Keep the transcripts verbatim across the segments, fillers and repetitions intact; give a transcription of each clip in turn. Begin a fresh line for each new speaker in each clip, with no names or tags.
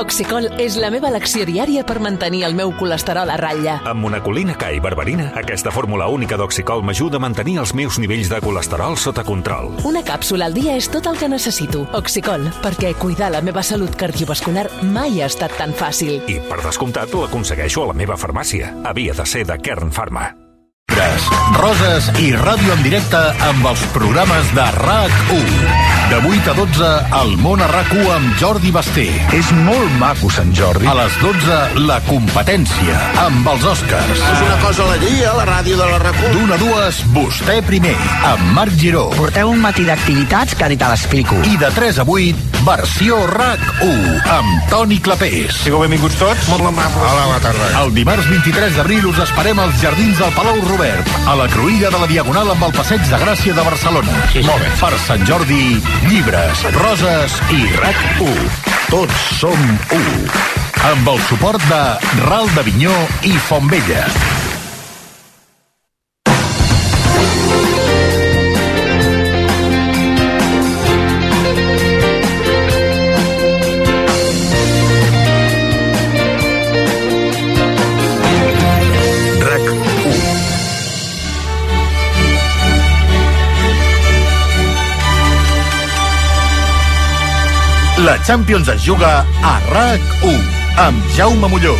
Oxicol és la meva elecció diària per mantenir el meu colesterol a ratlla.
Amb monacolina K i berberina, aquesta fórmula única d'Oxicol m'ajuda a mantenir els meus nivells de colesterol sota control.
Una càpsula al dia és tot el que necessito. Oxicol, perquè cuidar la meva salut cardiovascular mai ha estat tan fàcil.
I, per descomptat, l'aconsegueixo a la meva farmàcia. Havia de ser de Kern Pharma.
Roses i ràdio en directe amb els programes de RAC u. De vuit a dotze, El món a RAC u amb Jordi Basté.
És molt maco, Sant Jordi.
A les dotze, La competència, amb els Oscars.
És una cosa a la dia, la ràdio de la RAC u.
D'una a dues, Vostè primer, amb Marc Giró.
Porteu un matí d'activitats que ara te l'explico.
I de tres a vuit, Versió RAC u, amb Toni Clapés.
Sigueu benvinguts tots.
Molt amable.
Hola, bona tarda.
El dimarts vint-i-tres d'abril us esperem als jardins del Palau Robert, a la cruïlla de la Diagonal amb el Passeig de Gràcia de Barcelona.
Sí, molt bé.
Per Sant Jordi, llibres, roses i RAC u. Tots som u. Amb el suport de Ral d'Avinyó i Fontvella. La Champions es juga a RAC u, amb Jaume Molló.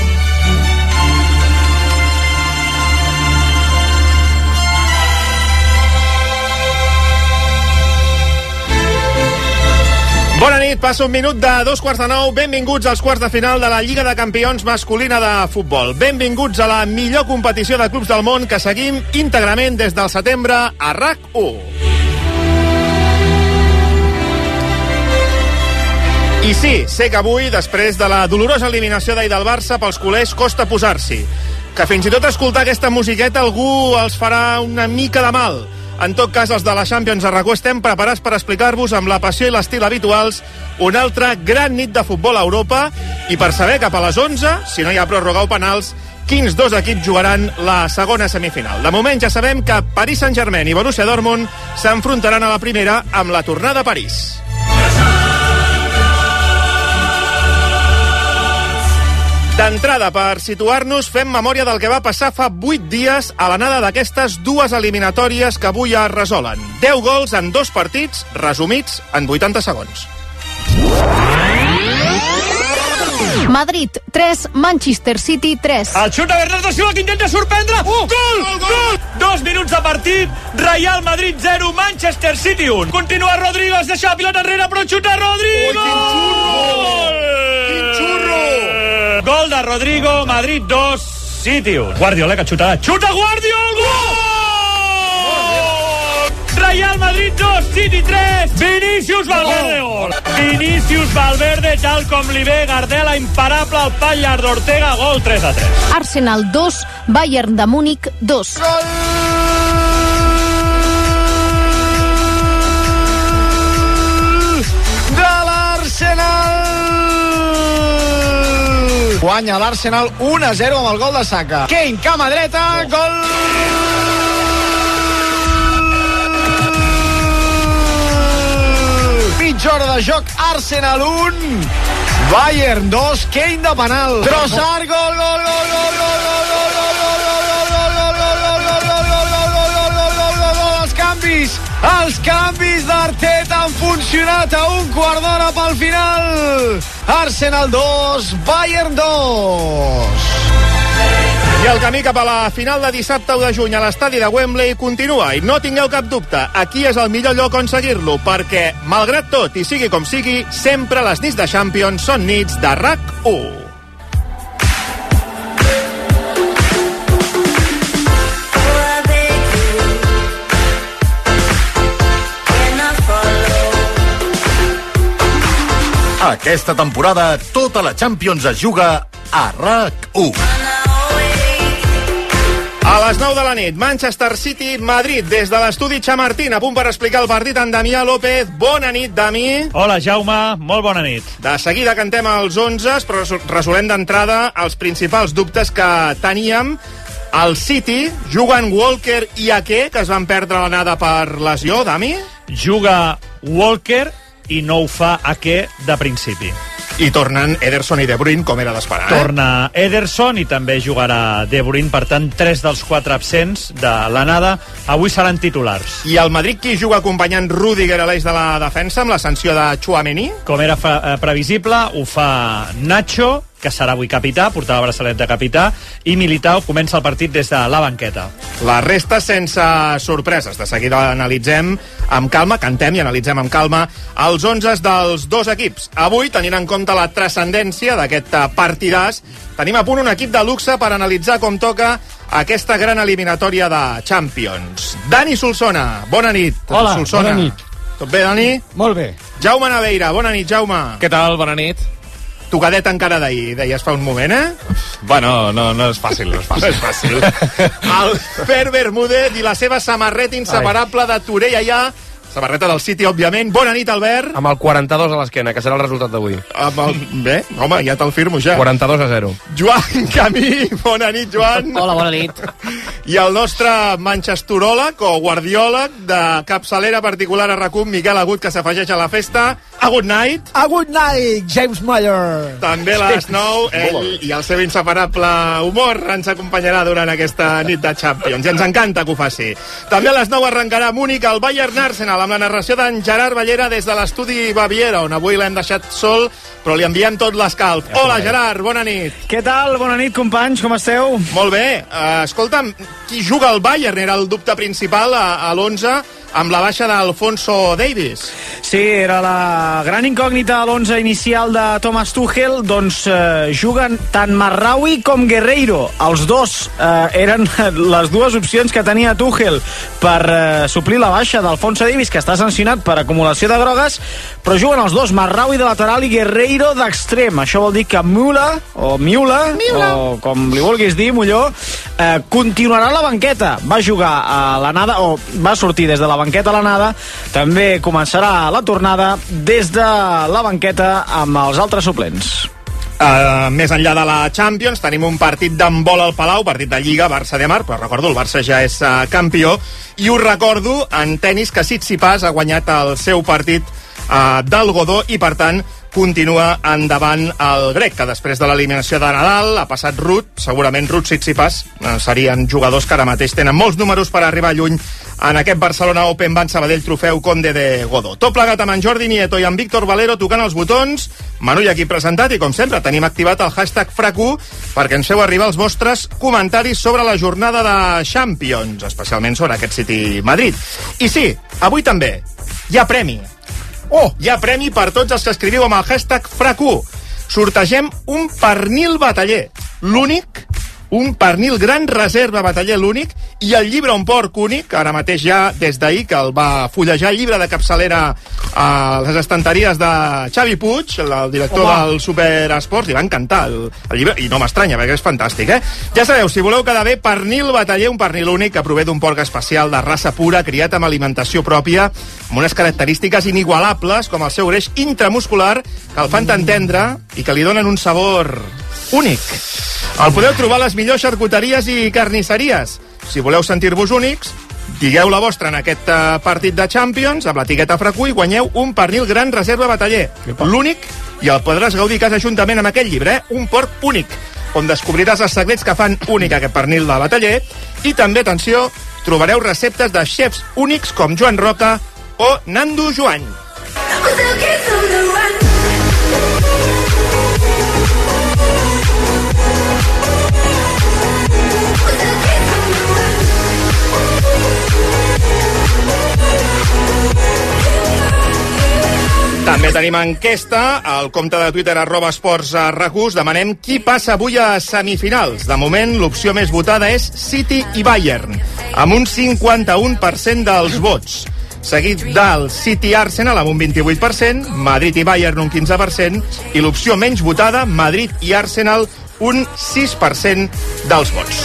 Bona nit, passa un minut de dos quarts de nou. Benvinguts als quarts de final de la Lliga de Campions masculina de futbol. Benvinguts a la millor competició de clubs del món que seguim íntegrament des del setembre a RAC u. I sí, sé que avui, després de la dolorosa eliminació d'ahir del Barça, pels culers costa posar-s'hi. Que fins i tot escoltar aquesta musiqueta algú els farà una mica de mal. En tot cas, els de la Champions a RAC u estem preparats per explicar-vos amb la passió i l'estil habituals una altra gran nit de futbol a Europa i per saber cap a les onze, si no hi ha pròrroga o penals, quins dos equips jugaran la segona semifinal. De moment ja sabem que Paris Saint-Germain i Borussia Dortmund s'enfrontaran a la primera amb la tornada a París. D'entrada, per situar-nos, fem memòria del que va passar fa vuit dies a l'anada d'aquestes dues eliminatòries que avui es resolen. deu gols en dos partits, resumits en vuitanta segons.
Madrid, tres, Manchester City, tres.
El xut de Bernardo Silva que intenta sorprendre. Uh, gol, gol, gol! Dos minuts de partit, Real Madrid zero, Manchester City un. Continua Rodrigo, es deixa la pilota enrere, però xuta Rodrigo!
Oh, quin xurro! Quin xurro!
Gol de Rodrigo, Madrid dos, City un. Guardiola que xuta, xuta Guardiola! Gol! Real Madrid dos, City tres, Vinícius Valverde gol. Vinícius Valverde, tal com li ve Gardela, imparable al Pallar d'Ortega, gol tres a tres.
Arsenal dos, Bayern de Múnich dos.
Gol! De l'Arsenal! Guanya l'Arsenal un a zero amb el gol de Saka. Kane, cama dreta, gol! Mitja hora de joc, Arsenal un, Bayern dos, Kane de penal. Trossard, gol, gol, gol, gol, gol, gol, gol, gol, els canvis, els canvis d'Arteta han funcionat a un quart d'hora pel final. Arsenal dos, Bayern dos. I el camí cap a la final de dissabte u de juny a l'estadi de Wembley continua i no tingueu cap dubte, aquí és el millor lloc on seguir-lo, perquè, malgrat tot i sigui com sigui, sempre les nits de Champions són nits de RAC u.
Aquesta temporada tota la Champions es juga a RAC u.
A les nou de la nit, Manchester City, Madrid, des de l'estudi Chamartín, a punt per explicar el partit en Damià López. Bona nit, Dami.
Hola, Jaume, molt bona nit.
De seguida cantem els onze, però resolem d'entrada els principals dubtes que teníem. El City juguen Walker i Ake, que es van perdre l'anada per lesió, Dami?
Juga Walker i no ho fa Ake de principi.
i tornen Ederson i De Bruyne, com era d'esperar. Eh?
Torna Ederson i també jugarà De Bruyne, per tant, tres dels quatre absents de l'anada avui seran titulars.
I el Madrid qui juga acompanyant Rüdiger a l'eix de la defensa amb la sanció de Tchouaméni?
Com era fa, eh, previsible, ho fa Nacho, que serà avui capità, portarà el braçalet de capità, i Militao comença el partit des de la banqueta.
La resta sense sorpreses. De seguida analitzem amb calma, cantem i analitzem amb calma els onzes dels dos equips. Avui, tenint en compte la transcendència d'aquest partidàs, tenim a punt un equip de luxe per analitzar com toca aquesta gran eliminatòria de Champions. Dani Solsona, bona nit.
Hola,
Solsona.
bona nit.
Tot bé, Dani?
Molt bé.
Jaume Naveira, bona nit, Jaume.
Què tal? Bona nit.
Tocadet encara d'ahir, deies fa un moment, eh?
Bueno, no, no és fàcil, no és fàcil.
No és fàcil. El Per Bermúdez i la seva samarreta inseparable de Torella ja, samarreta del City, òbviament. Bona nit, Albert.
Amb el quaranta-dos a l'esquena, que serà el resultat d'avui.
Amb el... Bé, home, ja te'l firmo ja.
quaranta-dos a zero.
Joan Camí, bona nit, Joan.
Hola, bona nit.
I el nostre manchesteròleg o guardiòleg de capçalera particular a RAC u, Miquel Agut, que s'afegeix a la festa. A good night.
A good night, James Miller.
També a les nou, ell i el seu inseparable humor ens acompanyarà durant aquesta nit de Champions. I ens encanta que ho faci. També a les nou arrencarà a Múnich el Bayern Arsenal, amb la narració d'en Gerard Ballera des de l'estudi Baviera, on avui l'hem deixat sol, però li enviem tot l'escalf. Hola, Gerard, bona nit.
Què tal? Bona nit, companys, com esteu?
Molt bé. Uh, escolta'm, qui juga al Bayern era el dubte principal a, a l'onze amb la baixa d'Alfonso Davies.
Sí, era la gran incògnita a l'onze inicial de Thomas Tuchel. Doncs eh, juguen tant Marraoui com Guerreiro. Els dos eh, eren les dues opcions que tenia Tuchel per eh, suplir la baixa d'Alfonso Davies, que està sancionat per acumulació de grogues, però juguen els dos, Marraoui de lateral i Guerreiro d'extrem. Això vol dir que Müller, o Miula, o com li vulguis dir, Molló, eh, continuarà a la banqueta. Va jugar a l'anada, o va sortir des de la banqueta a l'anada, també començarà la tornada des de la banqueta amb els altres suplents.
Uh, més enllà de la Champions tenim un partit d'handbol al Palau, partit de Lliga, Barça de Mar, però recordo el Barça ja és uh, campió, i us recordo en tenis que Tsitsipas ha guanyat el seu partit uh, del Godó i per tant continua endavant el grec, que després de l'eliminació de Nadal ha passat Ruud, segurament Ruud, Tsitsipas eh, serien jugadors que ara mateix tenen molts números per arribar lluny en aquest Barcelona Open Ban Sabadell Trofeu Conde de Godó. Tot plegat amb en Jordi Nieto i en Víctor Valero tocant els botons, Manu i aquí presentat, i com sempre tenim activat el hashtag FRAC u perquè ens feu arribar els vostres comentaris sobre la jornada de Champions, especialment sobre aquest City Madrid. I sí, avui també hi ha premi. Oh, hi ha premi per tots els que escriviu amb el hashtag FRAC u. Sortegem un pernil bataller, l'únic, un pernil gran reserva bataller l'únic, i el llibre Un porc únic, ara mateix ja des d'ahir que el va fullejar, el llibre de capçalera a les estanteries de Xavi Puig, el director Home. del Superesports, li va encantar el, el llibre, i no m'estranya perquè és fantàstic, eh? Ja sabeu, si voleu quedar bé, pernil bataller, un pernil únic que prové d'un porc especial de raça pura, criat amb alimentació pròpia, amb unes característiques inigualables com el seu greix intramuscular, que el fan tan tendre i que li donen un sabor únic. El podeu trobar a les millors xarcuteries i carnisseries. Si voleu sentir-vos únics, digueu la vostra en aquest uh, partit de Champions amb l'etiqueta FRAC u i guanyeu un pernil gran reserva bataller, l'únic, i el podràs gaudir casa juntament amb aquest llibre, eh? Un porc únic, on descobriràs els secrets que fan únic aquest pernil de bataller, i també, atenció, trobareu receptes de xefs únics com Joan Roca o Nando Joany. També tenim enquesta, al compte de Twitter arroba esports RAC-U, demanem qui passa avui a semifinals. De moment, l'opció més votada és City i Bayern, amb un cinquanta-un per cent dels vots. Seguit del City-Arsenal amb un vint-i-vuit per cent, Madrid i Bayern un quinze per cent, i l'opció menys votada, Madrid i Arsenal, un sis per cent dels vots.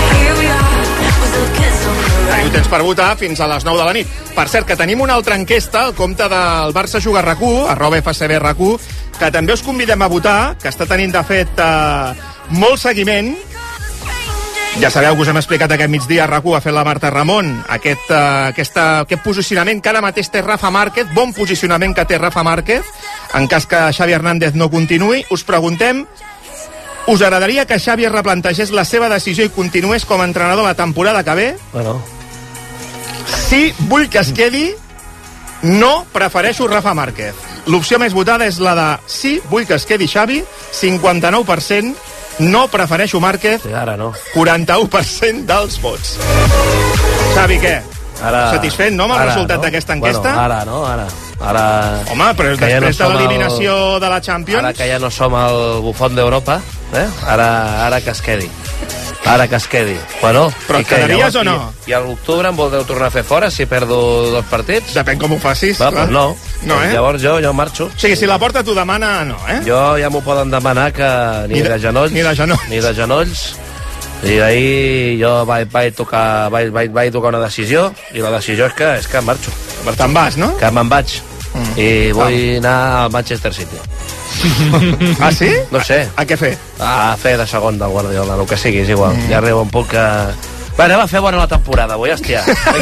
Teniu temps per votar fins a les nou de la nit. Per cert, que tenim una altra enquesta al compte del Barça Juga RAC-U, arroba F C B RAC-U, que també us convidem a votar, que està tenint, de fet, eh, molt seguiment. Ja sabeu que us hem explicat aquest migdia, RAC-U ha fet la Marta Ramon, aquest, uh, aquesta, aquest posicionament que ara mateix té Rafa Márquez, bon posicionament que té Rafa Márquez, En cas que Xavi Hernández no continuï, us preguntem, us agradaria que Xavi replantegés la seva decisió i continués com a entrenador la temporada que ve?
Bueno.
Sí, vull que es quedi. No, prefereixo Rafa Márquez. L'opció més votada és la de sí, vull que es quedi Xavi, cinquanta-nou per cent. No, prefereixo Márquez,
sí, ara no.
quaranta-u per cent dels vots. Xavi, què?
Ara,
satisfet, no, amb el
ara,
resultat
no?
d'aquesta enquesta?
Bueno, ara, no? Ara. Ara...
Home, però després ja no de l'eliminació el... de la Champions...
Ara que ja no som el bufón d'Europa, eh? ara, ara que es quedi. Ara que es quedi. Bueno,
però et quedaries o no?
I, i a l'octubre em voldreu tornar a fer fora si perdo dos partits?
Depèn com ho facis.
Va, doncs no.
no eh?
Llavors jo, jo marxo.
O sigui, si la porta t'ho demana, no, eh?
Jo ja m'ho poden demanar que ni, ni de, de genolls...
Ni de genolls.
Ni de genolls. I d'ahir jo vaig, vaig, tocar, vaig, vaig, vaig tocar una decisió i la decisió és que, és que marxo.
Te'n vas, no?
Que me'n vaig. Mm. I vull ah. anar al Manchester City.
Ah, sí?
No sé.
A, a què fer?
A fer de segon del Guardiola, el que sigui, és igual. Mm. Ja arriba un punt que... Va, anem a fer bona la temporada, vull, hòstia.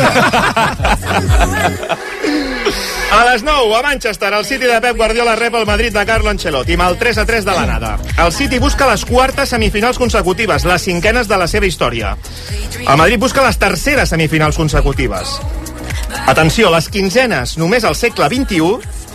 A les nou, a Manchester, el City de Pep Guardiola rep el Madrid de Carlo Ancelotti, amb el tres a tres de l'anada. El City busca les quartes semifinals consecutives, les cinquenes de la seva història. El Madrid busca les terceres semifinals consecutives. Atenció, les quinzenes només al segle vint-i-u.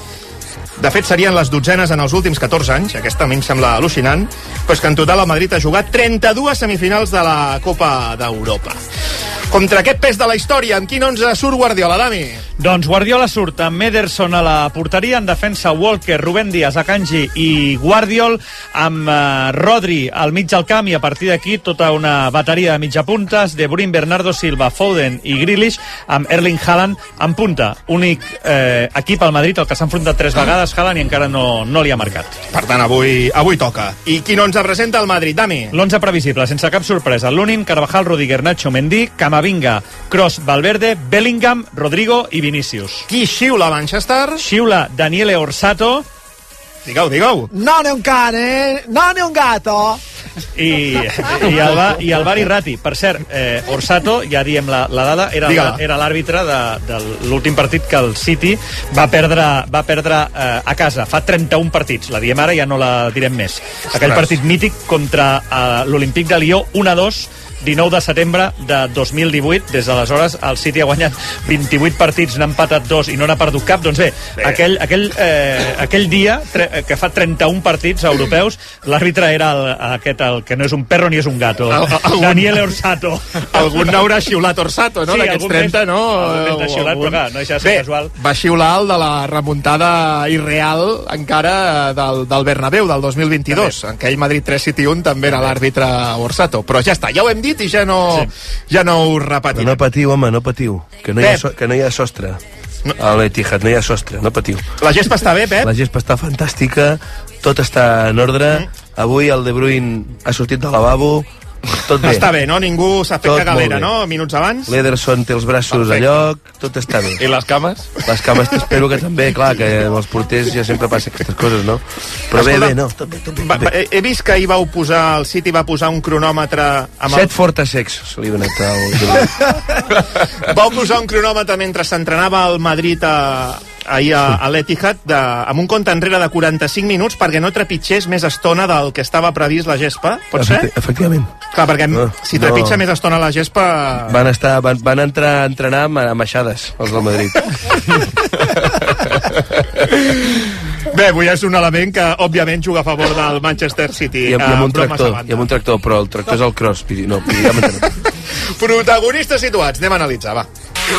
De fet, serien les dotzenes en els últims catorze anys, aquesta a mi em sembla al·lucinant, però és que en total el Madrid ha jugat trenta-dues semifinals de la Copa d'Europa. Contra aquest pes de la història, amb quin onze surt Guardiola, Dami?
Doncs Guardiola surt amb Ederson a la porteria, en defensa Walker, Rubén Díaz, Akanji i Guardiol, amb uh, Rodri al mig del camp, i a partir d'aquí tota una bateria de mitjapuntes, De Bruyne, Bernardo Silva, Foden i Grealish, amb Erling Haaland en punta. Únic eh, equip al Madrid el que s'ha enfrontat tres vegades, Haaland, i encara no, no li ha marcat.
Per tant, avui, avui toca. I quin onze presenta el Madrid, Dami?
L'onze previsible, sense cap sorpresa. Lunin, Carvajal, Rudiger, Nacho, Mendy, Camavinga, Kroos, Valverde, Bellingham, Rodrigo i Vinícius.
Qui xiula Manchester?
Xiula Daniele Orsato.
Digueu, digueu.
Non è un cane, non è un gato.
I, i, el, va, i el Bari Rati. Per cert, eh, Orsato, ja diem la, la dada, era, era l'àrbitre de, de l'últim partit que el City va perdre, va perdre eh, a casa. Fa trenta-un partits, la diem ara, ja no la direm més. Aquell partit mític contra eh, l'Olímpic de Lió, un a dos, dinou de setembre de dos mil divuit. Des d'aleshores el City ha guanyat vint-i-vuit partits, n'ha empatat dos i no n'ha perdut cap. Doncs bé, bé. aquell, aquell, eh, aquell dia tre, que fa trenta-un partits europeus, l'àrbitre era el, aquest, el que no és un perro ni és un gato, el, el, Daniele Orsato.
Algun n'haurà xiulat Orsato, no?
Sí,
D'aquests trenta, no?
Algun n'ha xiulat, però clar, no deixa de ser
bé,
casual.
Va xiular el de la remuntada irreal encara del, del Bernabéu del dos mil vint-i-dos. En aquell Madrid tres City un també era l'àrbitre Orsato. Però ja està, ja ho hem dit i ja no, sí. ja no ho repetirem.
No, no patiu, home, no patiu. Que no, hi ha, so, que no hi ha sostre. No. A l'Etihad no hi ha sostre, no patiu.
La gespa està bé, Pep?
La gespa està fantàstica, tot està en ordre. Mm. Avui el De Bruyne ha sortit del lavabo, tot bé.
Està bé, no? Ningú s'ha fet cagalera, no? Minuts abans.
L'Ederson té els braços Perfecte. a lloc, tot està bé.
I les cames?
Les cames espero que també, clar, que amb els porters ja sempre passen aquestes coses, no? Però
Escolta,
bé, bé, no? Tot bé, tot bé, tot bé.
He vist que ahir vau posar, el City va posar un cronòmetre... Amb
Set el... Fortasex, se li ha donat
al... Vau posar un cronòmetre mentre s'entrenava el Madrid a... ahir a, a l'Etihad de, amb un compte enrere de quaranta-cinc minuts perquè no trepitgés més estona del que estava previst la gespa, pot
Efecti
ser?
Efectivament.
Clar, perquè no, si trepitja no. més estona la gespa...
Van, estar, van, van entrar a entrenar amb, amb aixades, els del Madrid.
Bé, avui és un element que, òbviament, juga a favor del Manchester City.
I amb, i amb, un, tractor, i amb un tractor, però el tractor és el Cross. No,
protagonistes situats, anem a analitzar, va.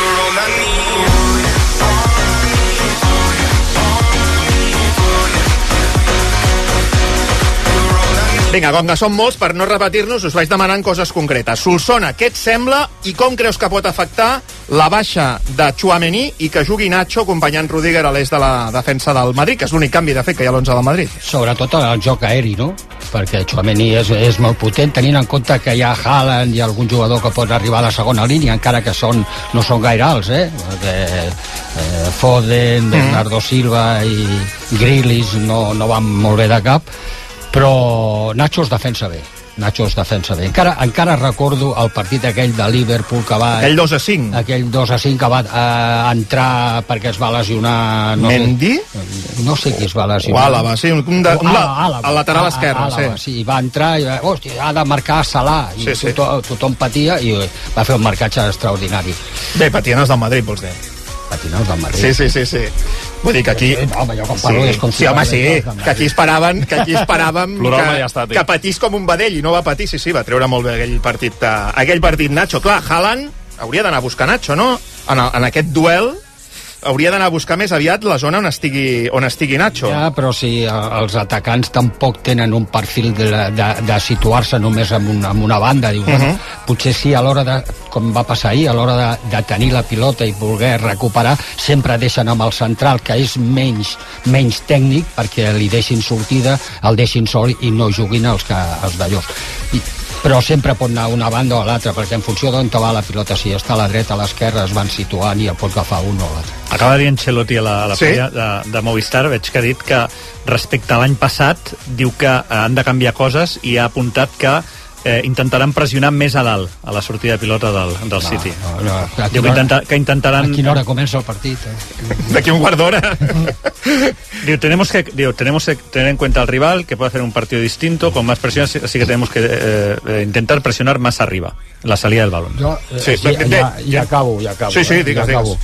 Vinga, com que són molts, per no repetir-nos, us vaig demanant coses concretes. Solsona, què et sembla i com creus que pot afectar la baixa de Tchouaméni i que jugui Nacho acompanyant Rudiger a l'est de la defensa del Madrid, que és l'únic canvi de fet que hi ha a l'onze del Madrid?
Sobretot el joc aeri, no? Perquè Tchouaméni és, és molt potent, tenint en compte que hi ha Haaland i algun jugador que pot arribar a la segona línia, encara que són, no són gaire alts, eh? Perquè, eh Foden, Bernardo Silva i Grealish no, no van molt bé de cap, però Nacho es defensa bé. Nacho es defensa bé. Encara, encara recordo el partit aquell de Liverpool que va...
Aquell dos a cinc.
Aquell dos a cinc que va eh, entrar perquè es va lesionar... No
Mendy?
Sé, no sé qui es va lesionar.
O Àlava, sí, un, un, de, un
Àlava, Àlava,
al lateral esquerre.
Àlava,
sí.
sí. I va entrar i va, hòstia, ha de marcar Salah. I
sí, sí.
tothom, tothom patia i va fer un marcatge extraordinari.
Bé, patien els del Madrid, vols dir?
Patien els del Madrid.
Sí, sí, sí, sí. Vull dir que aquí...
Sí, home, jo com parlo
sí,
és com si...
Sí, home, sí, que aquí esperaven que, aquí esperàvem que, que patís com un vedell i no va patir, sí, sí, va treure molt bé aquell partit, uh, aquell partit Nacho. Clar, Haaland hauria d'anar a buscar Nacho, no? En, el, en aquest duel hauria d'anar a buscar més aviat la zona on estigui, on estigui Nacho.
Ja, però si els atacants tampoc tenen un perfil de, de, de situar-se només en una, en una banda, dius, uh -huh. potser sí, a l'hora de, com va passar ahir, a l'hora de, de tenir la pilota i voler recuperar, sempre deixen amb el central, que és menys, menys tècnic, perquè li deixin sortida, el deixin sol i no juguin els, que, els d'allò. I, però sempre pot anar a una banda o a l'altra, perquè en funció d'on te va la pilota, si està a la dreta, a l'esquerra, es van situant i el pot agafar un o l'altre.
Acaba de dir Ancelotti a la, a la
sí?
prèvia de, de Movistar, veig que ha dit que respecte a l'any passat diu que han de canviar coses i ha apuntat que eh, intentaran pressionar més a dalt a la sortida de pilota del, del
no,
City.
No, no,
diu que, intenta, que intentaran...
A quina hora comença el partit? Eh?
D'aquí un quart d'hora.
Diu, tenemos que diu, tenemos que tener en cuenta al rival, que puede hacer un partido distinto, con más presión, así que tenemos que eh, intentar presionar más arriba, la salida del balón.
Jo, eh,
sí,
ja, ja, ja acabo, ja acabo.
Sí, sí, digues,
ja acabo.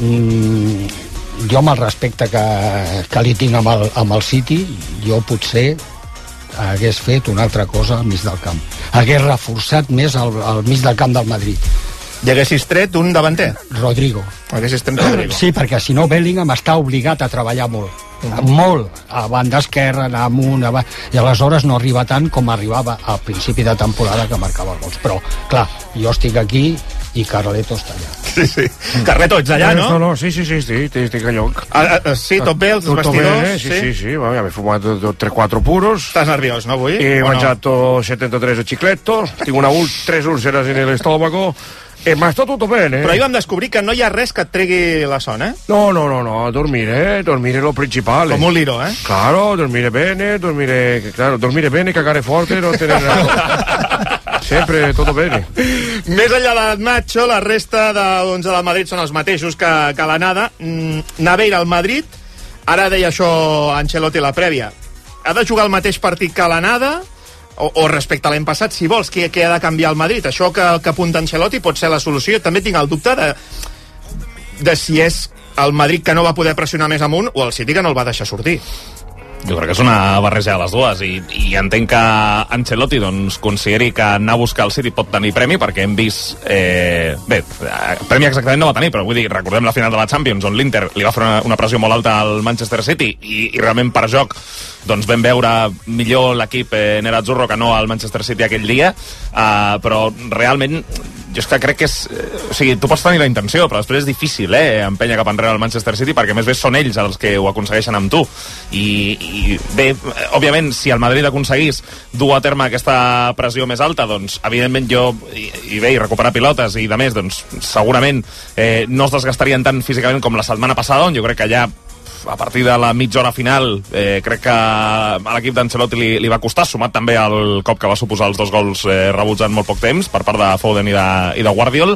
Mm, jo amb el respecte que, que li tinc amb el, amb el City, jo potser hagués fet una altra cosa al mig del camp. Hagués reforçat més al, al mig del camp del Madrid.
I haguessis tret un davanter?
Rodrigo.
Haguessis tret Rodrigo.
Sí, perquè si no Bellingham està obligat a treballar molt. Mm. Molt. A banda esquerra, anar amunt, a... i aleshores no arriba tant com arribava al principi de temporada que marcava gols. Però, clar, jo estic aquí i Carleto està allà.
Sí, sí. Carleto, ets allà, no?
No, no, sí, sí, sí, sí, estic a lloc.
Ah, ah, sí, tot bé, els vestidors?
Sí, sí, sì, ja m'he fumat tre quattro puros.
Estàs nerviós, no, avui?
He mangiato settantatré cicletto, tinc una ul- tres úlceras nel stomaco. E ma sta tutto bene.
Però ahir vam descobrir que no hi ha res que et tregui la son, eh?
No, no, no, no, dormire, dormire è lo principale.
Com un liro, eh?
Claro, dormire bene, dormire, claro, dormire bene, cagare forte, non tenere... Sempre tutto bene.
Més enllà de Nacho, la resta de l'onze del Madrid són els mateixos que, que l'anada. Mm, Naveira al Madrid, ara deia això Ancelotti a la prèvia. Ha de jugar el mateix partit que l'anada? O, o respecte a l'any passat, si vols, què, què ha de canviar el Madrid? Això que, que apunta Ancelotti pot ser la solució. També tinc el dubte de, de si és el Madrid que no va poder pressionar més amunt o el City que no el va deixar sortir.
Jo crec que és una barreja de les dues i, i entenc que Ancelotti doncs, consideri que anar a buscar el City pot tenir premi perquè hem vist... Eh, bé, premi exactament no va tenir, però vull dir, recordem la final de la Champions on l'Inter li va fer una, una pressió molt alta al Manchester City i, i realment per joc doncs vam veure millor l'equip eh, nerazzurro que no al Manchester City aquell dia, eh, però realment jo és que crec que és... Eh, o sigui, tu pots tenir la intenció, però després és difícil, eh, empènyer cap enrere al Manchester City, perquè més bé són ells els que ho aconsegueixen amb tu. I, i bé, òbviament, si el Madrid aconseguís dur a terme aquesta pressió més alta, doncs, evidentment jo, i, i bé, i recuperar pilotes i de més, doncs, segurament eh, no es desgastarien tant físicament com la setmana passada, on jo crec que ja a partir de la mitja hora final eh, crec que a l'equip d'Ancelotti li, li va costar, sumat també al cop que va suposar els dos gols eh, rebuts en molt poc temps per part de Foden i de, i de Guardiol.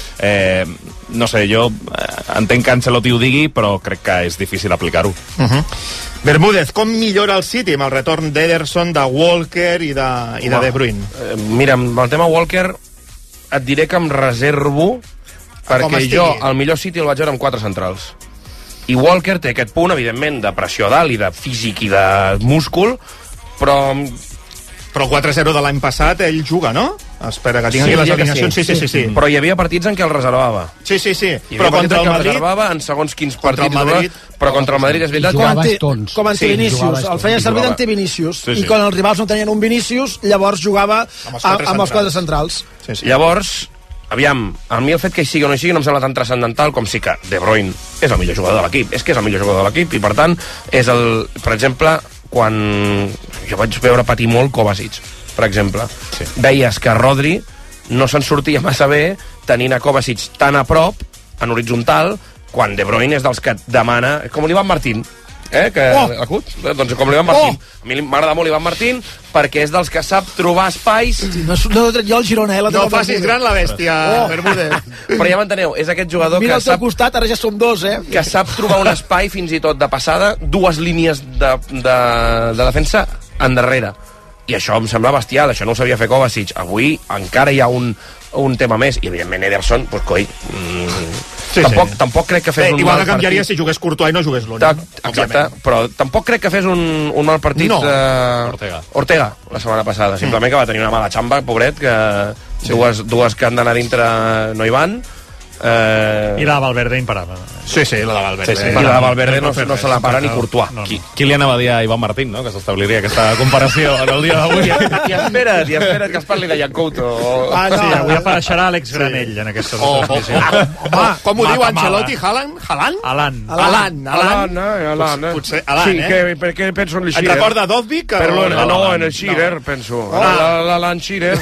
eh, no sé, jo eh, entenc que Ancelotti ho digui, però crec que és difícil aplicar-ho.
Uh-huh. Bermúdez, com millora el City amb el retorn d'Ederson, de Walker i de, i de De Bruyne?
Eh, mira, amb el tema Walker et diré que em reservo perquè jo el millor City el vaig veure amb quatre centrals. I Walker té aquest punt, evidentment, de pressió dalt i de físic i de múscul, però...
Però el quatre a zero de l'any passat ell juga, no? Espera, que tinc sí, aquí les alineacions. Sí. Sí, sí, sí, sí.
Però hi havia partits en què el reservava.
Sí, sí, sí.
Però contra el Madrid... el reservava en segons quins partits... El Madrid, però contra el Madrid és veritat...
Com, anti, com anti-Vinícius. El feia servir d'anti-Vinícius. Sí, sí. I quan els rivals no tenien un Vinícius, llavors jugava amb els quatre, amb els quatre centrals.
Sí, sí. Llavors... Aviam, a mi el fet que hi sigui o no hi sigui no em sembla tan transcendental com sí que De Bruyne és el millor jugador de l'equip, és que és el millor jugador de l'equip i per tant és el, per exemple quan jo vaig veure patir molt Kovacic, per exemple sí. Veies que Rodri no se'n sortia massa bé tenint a Kovacic tan a prop en horitzontal quan De Bruyne és dels que demana, com l'Ivan Martín Eh, que, oh. acut, doncs com l'Ivan Martín. Oh. A mi m'agrada molt l'Ivan Martín perquè és dels que sap trobar espais.
Sí, no, no he tret jo el Girona, eh? La
no facis gran la bèstia, oh. Bermúdez.
Però ja m'enteneu, és aquest jugador
Mira
que
sap...
sap...
costat, ara ja som dos, eh?
Que sap trobar un espai fins i tot de passada, dues línies de, de, de defensa endarrere. I això em sembla bestial, això no ho sabia fer Kovacic. Avui encara hi ha un, un tema més, i evidentment Ederson, doncs coi... Mm, sí, tampoc, sí. tampoc crec que fes Bé, un
igual
mal
que canviaria
partit.
Si jugués Courtois i no jugués l'Uni.
Exacte, però tampoc crec que fes un, un mal partit
no.
eh,
Ortega.
Ortega la setmana passada, simplement que va tenir una mala xamba, pobret, que sí. dues, dues que han d'anar dintre no hi van.
Eh... I la de Valverde imparable.
Sí, sí, la de Valverde.
Sí, sí. I la de Valverde no, no, no se la para ni Courtois.
No, no. Qui, qui li anava a dir a Ivan Martín, no?, que s'establiria aquesta comparació en el dia d'avui.
I espera't, i espera't que es parli de Yancouto. O...
Ah, no. Sí, avui apareixerà Àlex Granell sí. en aquesta oh, transmissió.
Oh, oh. Home, com ho diu Ancelotti? Haaland? Haaland?
Haaland.
Haaland.
Haaland, eh? Haaland, eh?
Potser Haaland,
sí,
eh?
Que, per què penso en el Shearer?
Et recorda Dovvik?
O... Però no, no, en el Shearer, no. penso. L'Alan Shearer.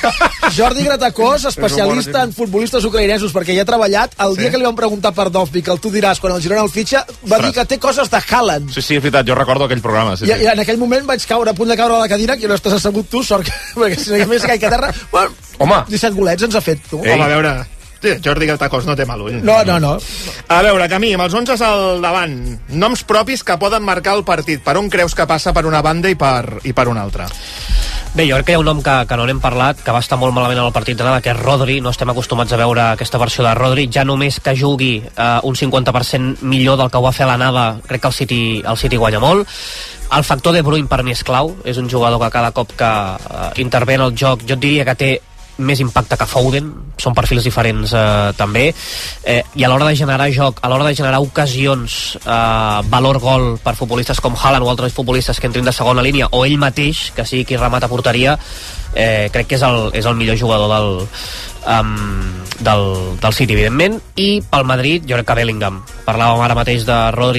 Jordi Gratacós, especialista en futbolistes ucraïnesos, perquè ja ha treballat el dia que li van preguntar per Dovvik, el tu diràs, quan el Girona el fitxa, va dir que té coses de Haaland.
Sí, sí, és veritat, jo recordo aquell programa. Sí,
I,
sí.
I en aquell moment vaig caure a punt de caure a la cadira, que no estàs assegut tu, sort que, perquè si no hi més caic a terra... Bueno,
home!
disset golets ens ha fet, tu.
Home, a veure... Sí, Jordi Gratacós no té mal ull.
No, no, no.
A veure, Camí, amb els onze al davant, noms propis que poden marcar el partit. Per on creus que passa per una banda i per, i per una altra?
Bé, jo crec que hi ha un nom que, que no n'hem parlat, que va estar molt malament en el partit d'anada, que és Rodri. No estem acostumats a veure aquesta versió de Rodri. Ja només que jugui eh, un cinquanta per cent millor del que ho va fer a l'anada, crec que el City, el City guanya molt. El factor De Bruyne per mi és clau. És un jugador que cada cop que eh, intervé en el joc, jo et diria que té més impacte que Foden, són perfils diferents eh, també, eh, i a l'hora de generar joc, a l'hora de generar ocasions, eh, valor gol per futbolistes com Haaland o altres futbolistes que entrin de segona línia, o ell mateix, que sigui qui remata porteria, eh, crec que és el, és el millor jugador del, um, del, del City, evidentment. I pel Madrid jo crec que Bellingham. Parlàvem ara mateix de Rodri,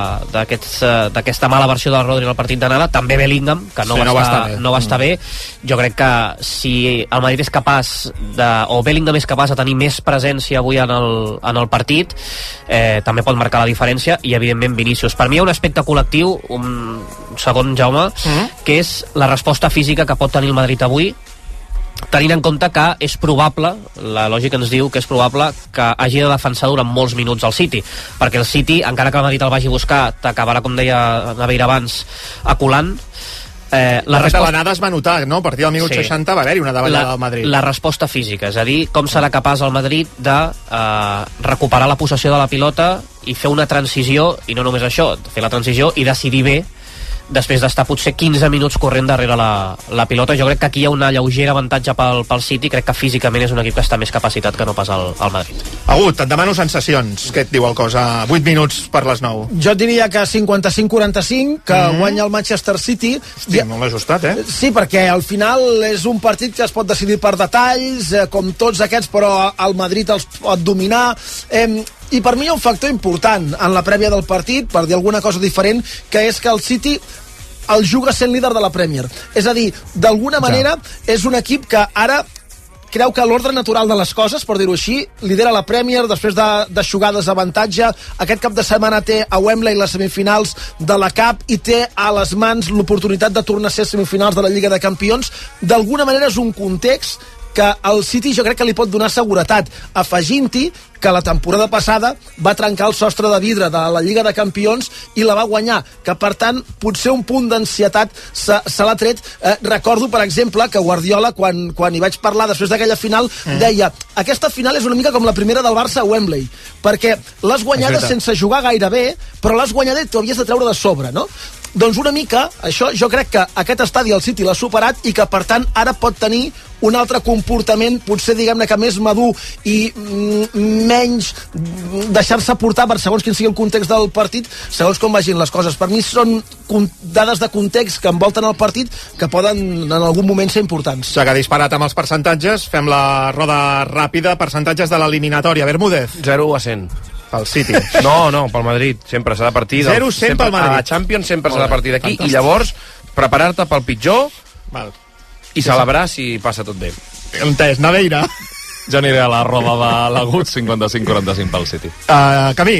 d'aquesta mala versió del Rodri al partit d'anada, també Bellingham, que no, sí, va, no, estar, va, estar no va estar bé. Jo crec que si el Madrid és capaç de, o Bellingham és capaç de tenir més presència avui en el, en el partit, eh, també pot marcar la diferència, i evidentment Vinícius. Per mi hi ha un aspecte col·lectiu, un segon, Jaume, mm-hmm. que és la resposta física que pot tenir el Madrid avui, tenint en compte que és probable, la lògica ens diu que és probable que hagi de defensar durant molts minuts el City, perquè el City, encara que el Madrid el vagi a buscar, t'acabarà, com deia Naveira abans, aculant. Eh, la,
la
resposta...
davallada es va notar, no? A partir del minut sí. seixanta va haver-hi una davallada al Madrid.
La resposta física, és a dir, com serà capaç el Madrid de eh, recuperar la possessió de la pilota i fer una transició, i no només això, fer la transició i decidir bé després d'estar potser quinze minuts corrent darrere la, la pilota. Jo crec que aquí hi ha una lleugera avantatge pel, pel City. Crec que físicament és un equip que està més capacitat que no pas el, el Madrid.
Agut, et demano sensacions. Què et diu el cos a vuit minuts per les nou?
Jo et diria que cinquanta-cinc quaranta-cinc, que mm-hmm. guanya el Manchester City.
Hosti, I... molt ajustat, eh?
Sí, perquè al final és un partit que es pot decidir per detalls, eh, com tots aquests, però el Madrid els pot dominar. Eh, I per mi hi ha un factor important en la prèvia del partit, per dir alguna cosa diferent, que és que el City el juga sent líder de la Premier. És a dir, d'alguna manera ja. és un equip que ara creu que l'ordre natural de les coses, per dir-ho així, lidera la Premier després de, de jugar desavantatge. Aquest cap de setmana té a Wembley les semifinals de la Cup i té a les mans l'oportunitat de tornar a ser semifinals de la Lliga de Campions. D'alguna manera és un context que el City jo crec que li pot donar seguretat, afegint-hi que la temporada passada va trencar el sostre de vidre de la Lliga de Campions i la va guanyar, que per tant potser un punt d'ansietat se, se l'ha tret. Eh, recordo, per exemple, que Guardiola, quan, quan hi vaig parlar després d'aquella final, mm. deia, aquesta final és una mica com la primera del Barça a Wembley, perquè l'has guanyada sense jugar gaire bé, però l'has guanyada i t'ho havies de treure de sobre, no? Doncs una mica, això jo crec que aquest estadi el City l'ha superat i que per tant ara pot tenir un altre comportament, potser diguem-ne que més madur i mm, menys deixar-se portar per segons quin sigui el context del partit, segons com vagin les coses. Per mi són dades de context que envolten el partit que poden en algun moment ser importants.
Ja que ha disparat amb els percentatges, fem la roda ràpida. Percentatges de l'eliminatòria. Bermúdez.
zero a cent.
Pel City.
No, no, pel Madrid. Sempre s'ha de partir...
zero cent pel Madrid.
A la Champions sempre s'ha de partir d'aquí i llavors preparar-te pel pitjor
Val.
i celebrar si passa tot bé.
Entès, Naveira.
Jo aniré a la roda de l'Agut, cinquanta-cinc quaranta-cinc pel City.
Uh, Camí.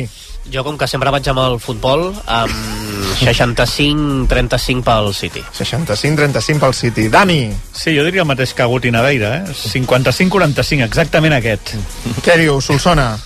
Jo, com que sempre vaig amb el futbol, amb seixanta-cinc trenta-cinc pel City.
seixanta-cinc trenta-cinc pel City. Dani?
Sí, jo diria el mateix que Agut i Naveira, eh? cinquanta-cinc quaranta-cinc, exactament aquest.
Què diu, Solsona?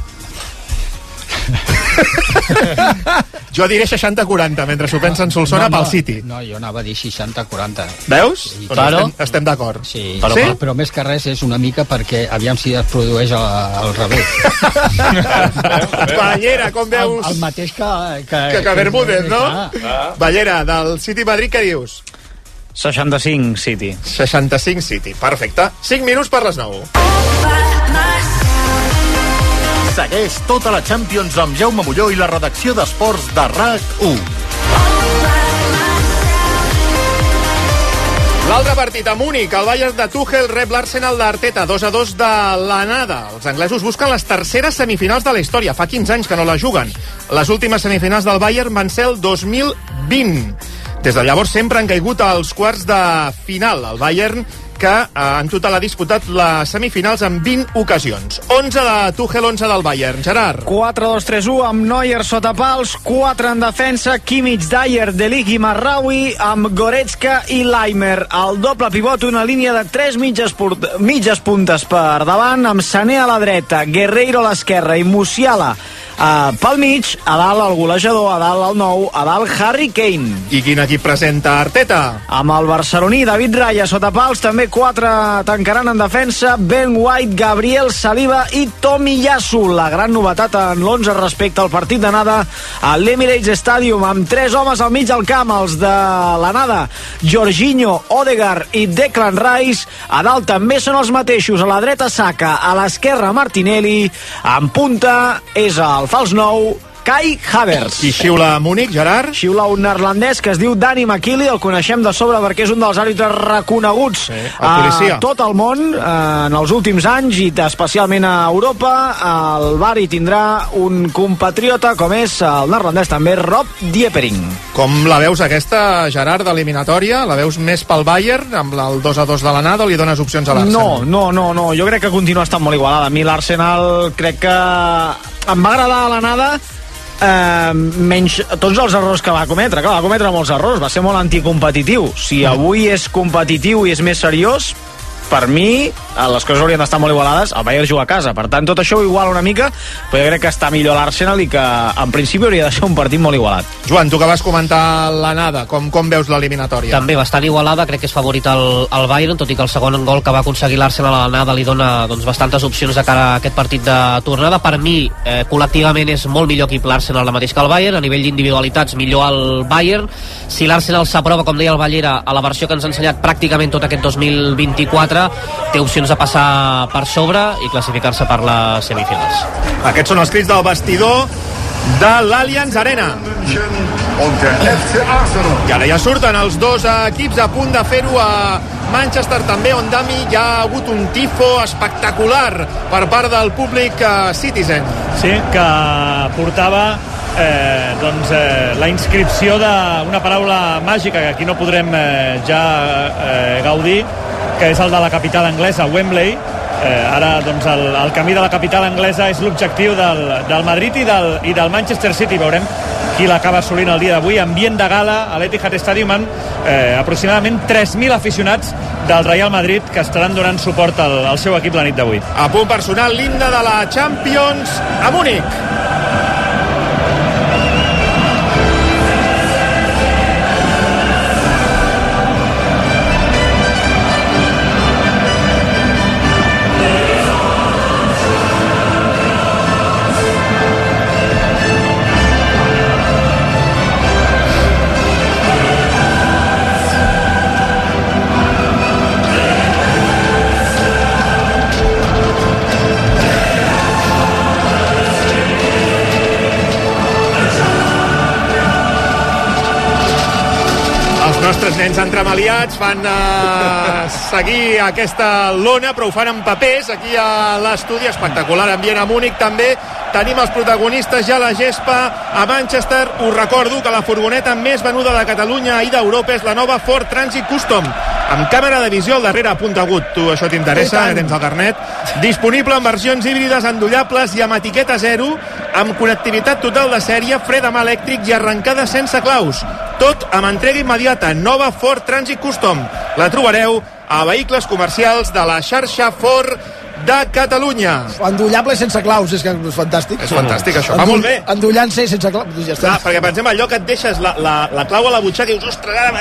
Jo diré seixanta quaranta, mentre s'ho pensa en Solsona, no, no, pel City.
No, jo anava a dir seixanta quaranta.
Veus?
Sí,
doncs claro. Estem, estem d'acord.
Sí,
però,
sí? Però, però més que res és una mica perquè aviam si es produeix al, al revés.
Ballera, com veus?
El, el mateix que... Que,
que, que Bermúdez, no?
Ah.
Ballera, del City Madrid, què dius?
seixanta-cinc City.
seixanta-cinc City, perfecte. cinc minuts per les nou.
Segueix tota la Champions amb Jaume Molló i la redacció d'Esports de RAC u.
L'altre partit a Múnich, el Bayern de Tuchel rep l'Arsenal d'Arteta, dos a dos de l'anada. Els anglesos busquen les terceres semifinals de la història, fa quinze anys que no la juguen. Les últimes semifinals del Bayern van ser el dos mil vint. Des de llavors sempre han caigut als quarts de final. El Bayern, que eh, en total ha disputat les semifinals en vint ocasions. onze de Tuchel, onze del Bayern. Gerard.
quatre dos tres u amb Neuer sota pals, quatre en defensa, Kimmich, Dyer, De Ligt i Marraoui, amb Goretzka i Laimer. El doble pivot, una línia de tres mitges, mitges puntes per davant, amb Sané a la dreta, Guerreiro a l'esquerra i Musiala Uh, pel mig, a dalt el golejador, a dalt el nou, a dalt Harry Kane.
I quin equip presenta Arteta?
Amb el barceloní David Raya sota pals, també quatre tancaran en defensa, Ben White, Gabriel Saliba i Tomiyasu. La gran novetat en l'onze respecte al partit d'anada a l'Emirates Stadium, amb tres homes al mig del camp, els de l'anada, Jorginho, Odegaard i Declan Rice. A dalt també són els mateixos, a la dreta Saka, a l'esquerra Martinelli, en punta és el fals nou Kai Havertz.
I xiula Múnich, Gerard?
Xiula un neerlandès que es diu Danny McKinley, el coneixem de sobre perquè és un dels àrbitres reconeguts sí, a tot el món en els últims anys i especialment a Europa. El Bari tindrà un compatriota com és el neerlandès també, Rob Diepering.
Com la veus aquesta, Gerard, d'eliminatòria? La veus més pel Bayern, amb el dos a dos de l'anada, o li dones opcions a l'Arsenal?
No, no, no, no, jo crec que continua estant molt igualada. A mi l'Arsenal crec que em va agradar a l'anada, Uh, menys tots els errors que va cometre. Clar, va cometre molts errors, va ser molt anticompetitiu. Si avui és competitiu i és més seriós, per mi les coses haurien d'estar molt igualades. El Bayern juga a casa, per tant tot això ho iguala una mica, però jo crec que està millor l'Arsenal i que en principi hauria de ser un partit molt igualat.
Joan, tu que vas comentar l'anada, com, com veus l'eliminatòria?
També bastant igualada, crec que és favorit el, el Bayern, tot i que el segon gol que va aconseguir l'Arsenal a l'anada li dona doncs, bastantes opcions de cara a aquest partit de tornada. Per mi, eh, col·lectivament és molt millor equip l'Arsenal el mateix que el Bayern, a nivell d'individualitats millor el Bayern. Si l'Arsenal s'aprova, com deia el Ballera, a la versió que ens ha ensenyat pràcticament tot aquest dos mil vint-i-quatre, té opcions de passar per sobre i classificar-se per les semifinals.
Aquests són els crits del vestidor de l'Allianz Arena. I ara ja surten els dos equips a punt de fer-ho a Manchester també, on Dami hi ha hagut un tifo espectacular per part del públic Citizen.
Sí, que portava eh, doncs, eh, la inscripció d'una paraula màgica que aquí no podrem eh, ja eh, gaudir, que és el de la capital anglesa, Wembley. Eh, ara doncs, el, el camí de la capital anglesa és l'objectiu del, del Madrid i del, i del Manchester City. Veurem qui l'acaba assolint el dia d'avui. Ambient de gala a l'Etihad Stadium amb eh, aproximadament tres mil aficionats del Real Madrid que estaran donant suport al, al seu equip la nit d'avui.
A punt personal, l'himne de la Champions a Múnich. Els nens entremaliats fan uh, seguir aquesta lona, però ho fan en papers aquí a l'estudi. Espectacular ambient a Múnich també. Tenim els protagonistes ja a la gespa a Manchester. Us recordo que la furgoneta més venuda de Catalunya i d'Europa és la nova Ford Transit Custom, amb càmera de visió al darrere apuntagut. Tu això t'interessa, tens el carnet. Disponible en versions híbrides endollables i amb etiqueta zero, amb connectivitat total de sèrie, fre de mà elèctric i arrencada sense claus. Tot amb entrega immediata. Nova Ford Transit Custom. La trobareu a vehicles comercials de la xarxa Ford de Catalunya.
Endollable sense claus, és que és fantàstic.
És fantàstic, això.
Va
molt bé.
Endollant-se sense claus. Ja està.
Clar, perquè, per exemple, allò que et deixes la, la, la clau a la butxaca i dius, ostres, ara,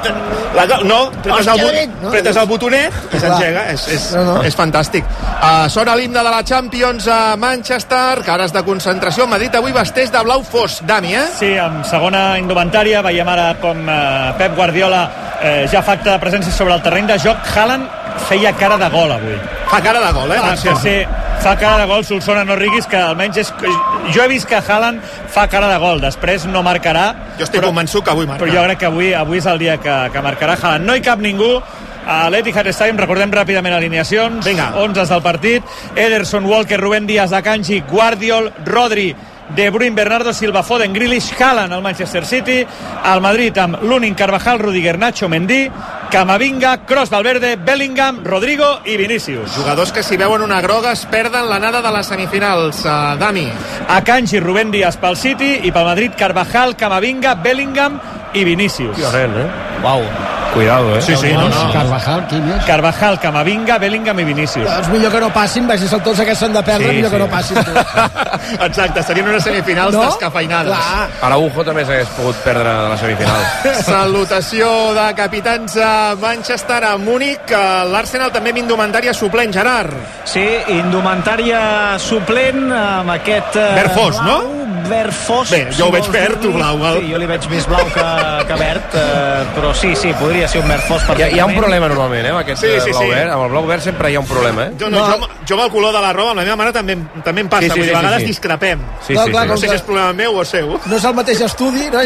la clau... No, pretes el, but, no, pretes el botonet i s'engega. És, és, no, no. és fantàstic. Uh, sona l'himne de la Champions a Manchester, cares de concentració. Madrid avui vesteix de blau fosc. Dami, eh?
Sí, amb segona indumentària. Veiem ara com uh, Pep Guardiola eh, ja fa acte de presència sobre el terreny de joc. Haaland feia cara de gol avui.
Fa cara de gol, eh?
Fa, que sí, fa cara de gol Solsona, no riguis, que almenys és... Jo he vist que Haaland fa cara de gol, després no marcarà.
Jo estic però, convençut que avui marca.
Però jo crec que avui, avui és el dia que, que marcarà Haaland. No hi cap ningú a l'Etihad Stadium, recordem ràpidament alineacions.
Vinga.
Onzes del partit. Ederson, Walker, Rubén Díaz, Akanji, Guardiol, Rodri, De Bruyne, Bernardo Silva, Foden, Grealish, Haaland al Manchester City, al Madrid amb Lunin, Carvajal, Rudiger, Nacho, Mendy, Camavinga, Kroos, Valverde, Bellingham, Rodrigo i Vinícius.
Jugadors que si veuen una groga es perden l'anada de les semifinals. Uh, Dami.
Akanji, Rubén Díaz pel City i pel Madrid Carvajal, Camavinga, Bellingham i Vinícius.
Llorent, eh?
Uau.
Cuidado, eh?
Sí, sí, no, no.
Carvajal, qui més?
Carvajal, Camavinga, Bellingham i Vinícius.
Doncs millor que no passin, vagi, si tots aquests s'han de perdre, sí, millor sí. que no passin. Tu.
Exacte, serien unes semifinals no? descafeinades.
Clar.
Araujo també s'hagués pogut perdre de la semifinal.
Salutació de capitans a Manchester, a Múnich. L'Arsenal també amb indumentària suplent, Gerard.
Sí, indumentària suplent amb aquest...
Verd fos, no?
Verd fos.
Bé, jo ho veig verd, tu blau.
Sí, jo li veig més blau que, que verd, eh, però sí, sí, podria ser un verd fos perfectament.
Hi ha, hi ha un problema normalment, eh, amb aquest
sí, sí,
blau
sí.
verd. Amb el blau verd sempre hi ha un problema, eh?
Jo, no, no. Jo, jo amb el color de la roba, amb la meva mare també, també em passa, sí, sí, vull dir, a vegades sí, sí. discrepem.
Sí,
no,
sí,
clar,
sí.
No sé si és problema meu o seu.
No és el mateix estudi, no?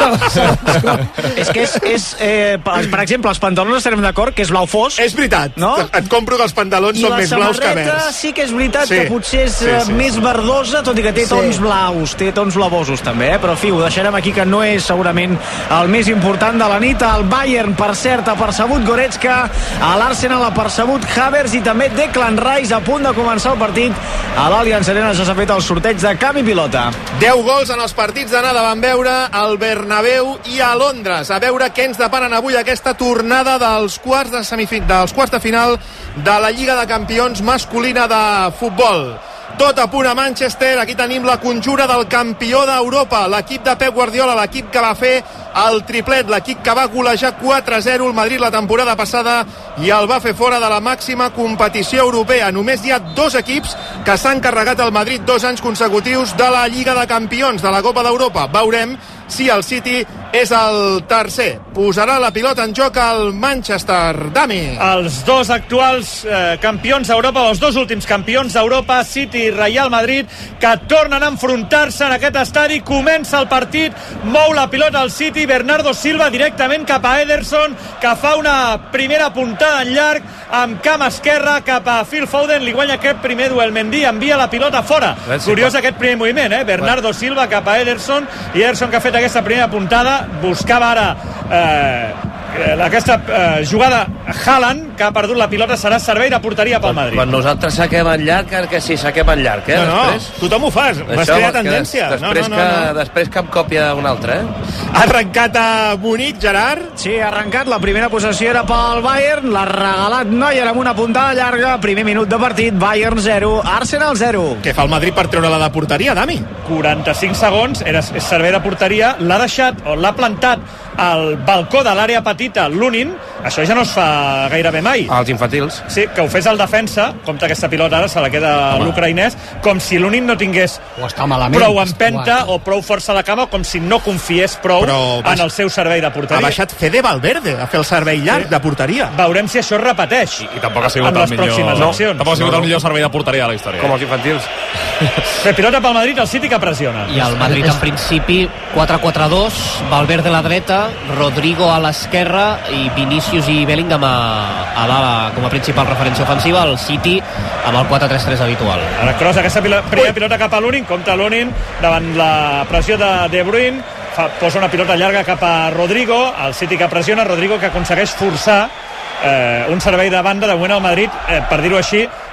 Llavors,
és que és, és eh, per exemple, els pantalons estarem d'acord que és blau fos.
És veritat,
no?
Et compro que els pantalons
I
són més blaus que verds.
I la samarreta sí que és veritat
sí.
que potser és sí, sí, més
sí.
verdosa, tot i que té
sí.
tons blaus, té tons blavosos també, eh? Però fi, ho deixarem aquí, que no és segurament el més important de la nit. El Bayern, per cert, ha percebut Goretzka, a l'Arsenal ha percebut Havertz i també Declan Rice. A punt de començar el partit a l'Allianz Arena ja s'ha fet el sorteig de camp i pilota.
deu gols en els partits d'anada van veure al Bernabéu i a Londres. A veure què ens deparen avui aquesta tornada dels quarts de, semifin... dels quarts de final de la Lliga de Campions masculina de futbol. Tot a punt a Manchester. Aquí tenim la conjura del campió d'Europa, l'equip de Pep Guardiola, l'equip que va fer el triplet, l'equip que va golejar quatre a zero el Madrid la temporada passada i el va fer fora de la màxima competició europea. Només hi ha dos equips que s'han carregat el Madrid dos anys consecutius de la Lliga de Campions, de la Copa d'Europa. Veurem si el City és el tercer. Posarà la pilota en joc al Manchester. Dami.
Els dos actuals eh, campions d'Europa, els dos últims campions d'Europa, City i Real Madrid, que tornen a enfrontar-se en aquest estadi. Comença el partit, mou la pilota al City, Bernardo Silva directament cap a Ederson, que fa una primera puntada en llarg amb cama esquerra cap a Phil Foden, li guanya aquest primer duel. Mendy envia la pilota fora. Curiós aquest primer moviment, eh? Bernardo Silva cap a Ederson, i Ederson, que ha fet aquesta primera puntada, buscava ara eh, aquesta eh, jugada Haaland, que ha perdut la pilota, serà servei de porteria pel Madrid.
Quan nosaltres saquem en llarg, que sí, saquem en llarg, eh?
No, no,
després...
tothom ho fas, vas crear tendència.
Des, després,
no, no, no,
que,
no.
després cap còpia d'un altre, eh?
Ha arrencat a Munic, Gerard.
Sí, ha arrencat, la primera possessió era pel Bayern, l'ha regalat Neuer amb una puntada llarga, primer minut de partit, Bayern zero, Arsenal zero.
Què fa el Madrid per treure-la de porteria, Dami?
quaranta-cinc segons, era servei de porteria, l'ha deixat o l'ha plantat al balcó de l'àrea petita Lunin. Això ja no es fa gairebé mai.
Els infantils.
Sí, que ho fes el defensa, compta aquesta pilota ara se la queda l'ucraïnès, com si Lunin no tingués prou empenta o prou força a la cama, com si no confiés prou
Però
en el seu servei de porteria.
Ha baixat Fede Valverde a fer el servei llarg sí. de porteria.
Veurem si això es repeteix.
I, i tampoc ha sigut
en
el
les
millor...
pròximes
no,
accions.
tampoc ha sigut
no,
el millor servei de porteria de la història.
Com els infantils.
Bé, pilota pel Madrid, el City que pressiona.
I el Madrid en principi quatre quatre dos, Valverde a la dreta, Rodrigo a l'esquerra i Vinícius i Bellingham a, a dalt com a principal referència ofensiva, el City amb el quatre tres tres habitual.
Ara Kroos, aquesta pila, primera pilota cap a Lunin, compta Lunin davant la pressió de De Bruyne, fa, posa una pilota llarga cap a Rodrigo, el City que pressiona, Rodrigo que aconsegueix forçar eh, un servei de banda. De moment el Madrid, eh, per dir-ho així,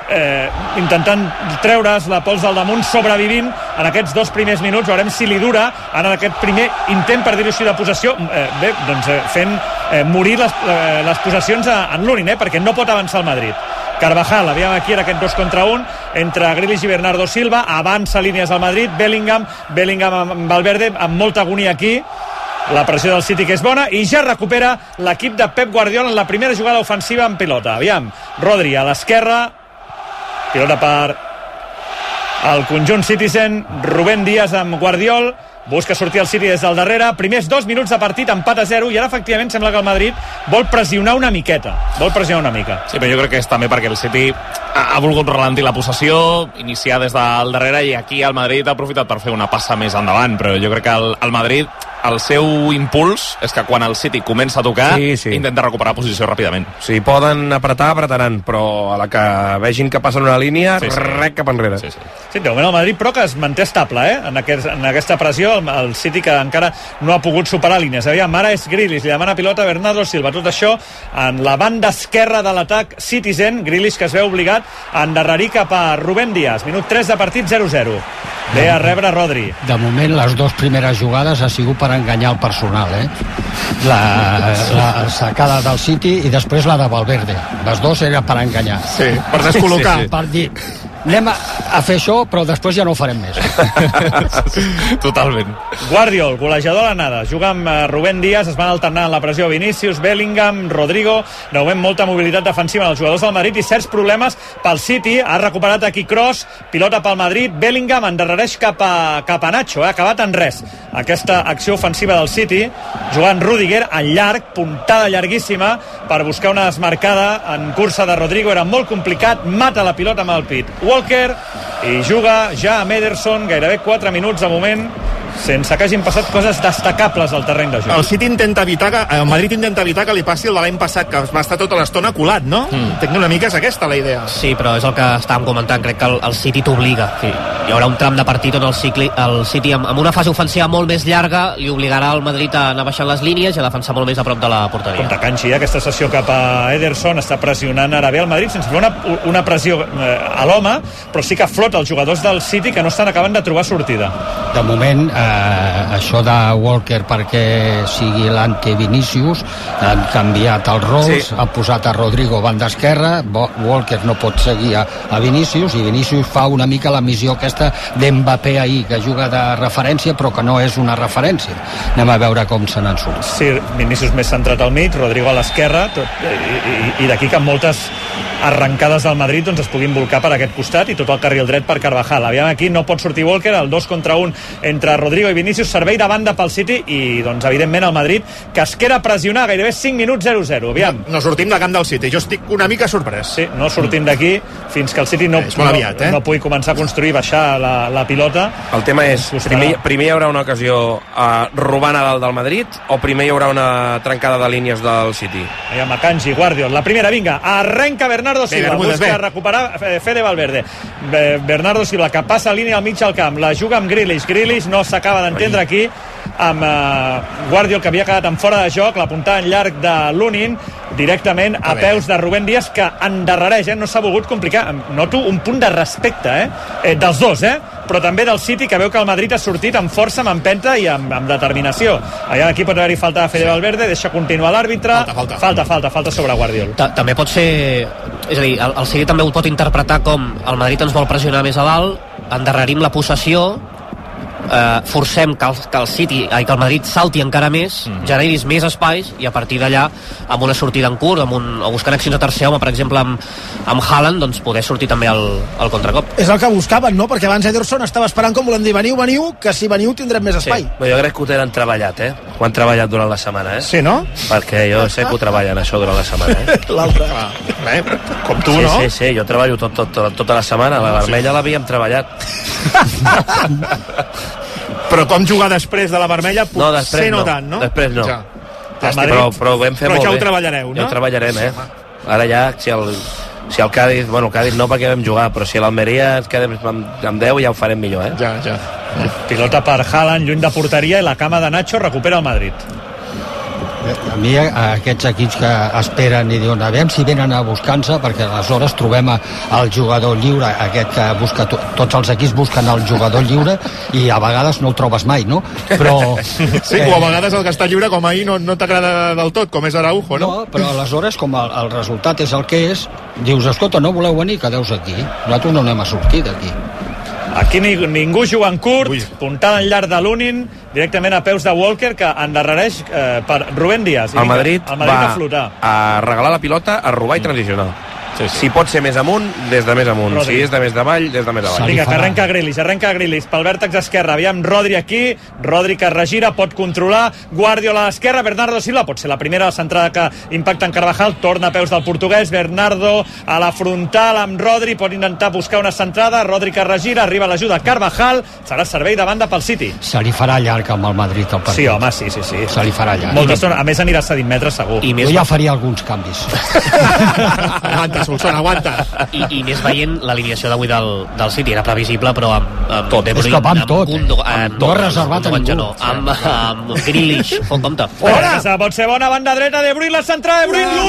eh, intentant treure's la pols del damunt, sobrevivint en aquests dos primers minuts. Veurem si li dura en aquest primer intent, per dir-ho així, de possessió, eh, bé, doncs eh, fent eh, morir les, eh, les possessions a, en l'Unin, eh, perquè no pot avançar el Madrid. Carvajal, aviam aquí era aquest dos contra un entre Grealish i Bernardo Silva, avança línies al Madrid, Bellingham Bellingham amb Valverde, amb molta agonia aquí, la pressió del City que és bona, i ja recupera l'equip de Pep Guardiola en la primera jugada ofensiva en pilota. Aviam, Rodri a l'esquerra, pilota per el conjunt Citizen, Rubén Díaz amb Guardiol, busca sortir el City des del darrere, primers dos minuts de partit, empat a zero, i ara efectivament sembla que el Madrid vol pressionar una miqueta, vol pressionar una mica.
Sí, però jo crec que és també perquè el City ha, ha volgut ralentir la possessió, iniciar des del darrere, i aquí el Madrid ha aprofitat per fer una passa més endavant, però jo crec que el, el Madrid, el seu impuls és que quan el City comença a tocar, sí, sí. intenta recuperar posició ràpidament.
Si poden apretar, apretaran, però a la que vegin que passen una línia, sí, sí. rec cap enrere.
Sí, sí. Sí, de moment el Madrid, però que es manté estable, eh? en, aquest, en aquesta pressió, el, el City que encara no ha pogut superar línies. Aviam, ara és Grealish, li demana pilota a Bernardo Silva. Tot això en la banda esquerra de l'atac Citizen, Grealish que es veu obligat a endarrerir cap a Rubén Díaz. Minut tres de partit, zero zero. Ve a rebre Rodri.
De moment, les dues primeres jugades ha sigut per enganyar el personal, eh? La, la sacada del City i després la de Valverde. Les dues eren per enganyar.
Sí, per descol·locar.
Sí, sí. Per dir, anem a, a fer això, però després ja no ho farem més.
Totalment.
Guardiol, golejador a l'anada. Juga amb Rubén Díaz, es van alternant la pressió Vinícius, Bellingham, Rodrigo. De moment, molta mobilitat defensiva dels jugadors del Madrid i certs problemes pel City. Ha recuperat aquí Kroos, pilota pel Madrid, Bellingham endarrereix cap a, cap a Nacho, ha acabat en res aquesta acció ofensiva del City, jugant Rudiger en llarg, puntada llarguíssima per buscar una desmarcada en cursa de Rodrigo, era molt complicat, mata la pilota amb el pit Walker i juga ja amb Ederson, gairebé quatre minuts de moment, sense que hagin passat coses destacables al terreny de joc.
El City intenta evitar que, el Madrid intenta evitar que li passi el de l'any passat, que va estar tota l'estona colat, no? Mm. Entenc una mica és aquesta la idea.
Sí, però és el que estàvem comentant, crec que el, el City t'obliga. Sí. Hi haurà un tram de partit on el, cicli, el City, amb, amb una fase ofensiva molt més llarga, li obligarà al Madrid a anar baixant les línies i a defensar molt més a prop de la porteria.
Compte Canxi, aquesta sessió cap a Ederson, està pressionant ara bé el Madrid, sense fer una, una pressió eh, a l'home, però sí que flota els jugadors del City que no estan acabant de trobar sortida.
De moment, eh, això de Walker perquè sigui l'anti-Vinícius, han canviat els rols, sí. Han posat a Rodrigo banda esquerra, Walker no pot seguir a, a Vinícius, i Vinícius fa una mica la missió aquesta d'Mbappé ahir, que juga de referència però que no és una referència. Anem a veure com se n'en surt.
Sí, Vinícius més centrat al mig, Rodrigo a l'esquerra, tot, i, i, i d'aquí que moltes arrencades del Madrid doncs es puguin volcar per aquest costat i tot el carril dret per Carvajal. Aviam, aquí no pot sortir Walker, el dos contra un entre Rodrigo i Vinícius, servei de banda pel City i doncs evidentment el Madrid que es queda a pressionar gairebé cinc minuts, zero zero. Aviam.
No, no sortim de camp del City, jo estic una mica sorprès.
Sí, no sortim d'aquí fins que el City no,
és molt aviat, eh?
no, no pugui començar a construir, baixar la, la pilota.
El tema és, primer, primer hi haurà una ocasió uh, robant a dalt del Madrid o primer hi haurà una trencada de línies del City?
Aviam, Akanji, Guardiol, la primera, vinga, arrenca Bernardo Silva, bé, busca bé. recuperar Fede Valverde. Bernardo Silva que passa línia al mig al camp, la juga amb Grealish, Grealish no s'acaba d'entendre aquí amb uh, Guardiol, que havia quedat en fora de joc, la puntada en llarg de Lunin directament a, a peus de Rubén Díaz, que endarrereix, eh? No s'ha volgut complicar. Noto un punt de respecte eh? Eh, dels dos, eh? però també del City, que veu que el Madrid ha sortit amb força, amb empenta i amb, amb determinació. Allà aquí pot haver-hi falta de Fede Valverde, deixa continuar l'àrbitre.
Falta, falta.
Falta, falta, falta sobre Guardiol.
Ta també pot ser... És a dir, el, el City també ho pot interpretar com el Madrid ens vol pressionar més a dalt, endarrerim la possessió, eh, forcem que el, que el City, ai, que el Madrid salti encara més, mm -hmm. generis més espais i a partir d'allà, amb una sortida en curt, amb un, o buscant accions de tercer home, per exemple amb, amb Haaland, doncs poder sortir també al, al contracop.
És el que buscaven, no? Perquè abans Ederson estava esperant, com volem dir, veniu, veniu, que si veniu tindrem més espai.
Sí. Bé, jo crec que ho tenen treballat, eh? Ho han treballat durant la setmana, eh?
Sí, no?
Perquè jo sé que ho treballen, això, durant la setmana, eh?
L'altre.
Ah, bé, com tu,
sí,
no?
Sí, sí, jo treballo tot, tot, tot, tota la setmana. La vermella sí. l'havíem treballat.
Però com jugar després de la vermella potser
no, després
no,
no
tant, no?
Després no.
Ja.
Ja estic, però, però ho vam fer
però
molt
ja
bé.
ho treballareu, no?
Ja ho treballarem, eh? Ara ja, si el, si el Cádiz... Bueno, el Cádiz no perquè vam jugar, però si l'Almeria ens quedem amb, amb deu ja ho farem millor, eh?
Ja, ja.
Pilota per Haaland, lluny de porteria, i la cama de Nacho recupera el Madrid.
A mi, a aquests equips que esperen i diuen, a veure si venen a buscar-se, perquè aleshores trobem el jugador lliure, aquest que busca, to, tots els equips busquen el jugador lliure i a vegades no el trobes mai, no? Però...
Sí, eh, o a vegades el que està lliure, com ahir, no, no t'agrada del tot, com és Araujo, no?
No, però aleshores, com el, el resultat és el que és, dius, escolta, no voleu venir, quedeu-vos aquí. Nosaltres no anem a sortir d'aquí.
Aquí ni, ningú juga en curt, Ui. puntada en llarg de l'Unin, directament a peus de Walker, que endarrereix eh, per Rubén Díaz.
El Madrid,
el Madrid
va
a flotar.
A regalar la pilota, a robar i transicionar. Sí, sí. Si pot ser més amunt, des de més amunt. Rodri. Si és de més davall, des de més avall.
Vinga, que arrenca Grealish, arrenca Grealish pel vèrtex esquerre. Aviam, Rodri aquí, Rodri que regira, pot controlar, Guardiola a l'esquerra, Bernardo Silva, pot ser la primera la centrada que impacta en Carvajal, torna a peus del portuguès, Bernardo a la frontal amb Rodri, pot intentar buscar una centrada, Rodri que regira, arriba l'ajuda Carvajal, serà servei de banda pel City.
Se li farà llarg amb el Madrid el partit.
Sí, home, sí, sí, sí.
Se li farà llarg.
Molta estona, a més anirà cedint metres segur.
I jo ja faria alguns canvis.
Aguanta, Solsona, aguanta.
I, i més veient l'alineació d'avui del, del City, era previsible, però amb, amb
tot.
De Bruyne,
és que va amb tot.
Gundo, amb,
no ha reservat a ningú.
No, amb, amb Grealish, fot compte.
Ora! Pot ser bona banda dreta, De Bruyne, la centrada, De Bruyne,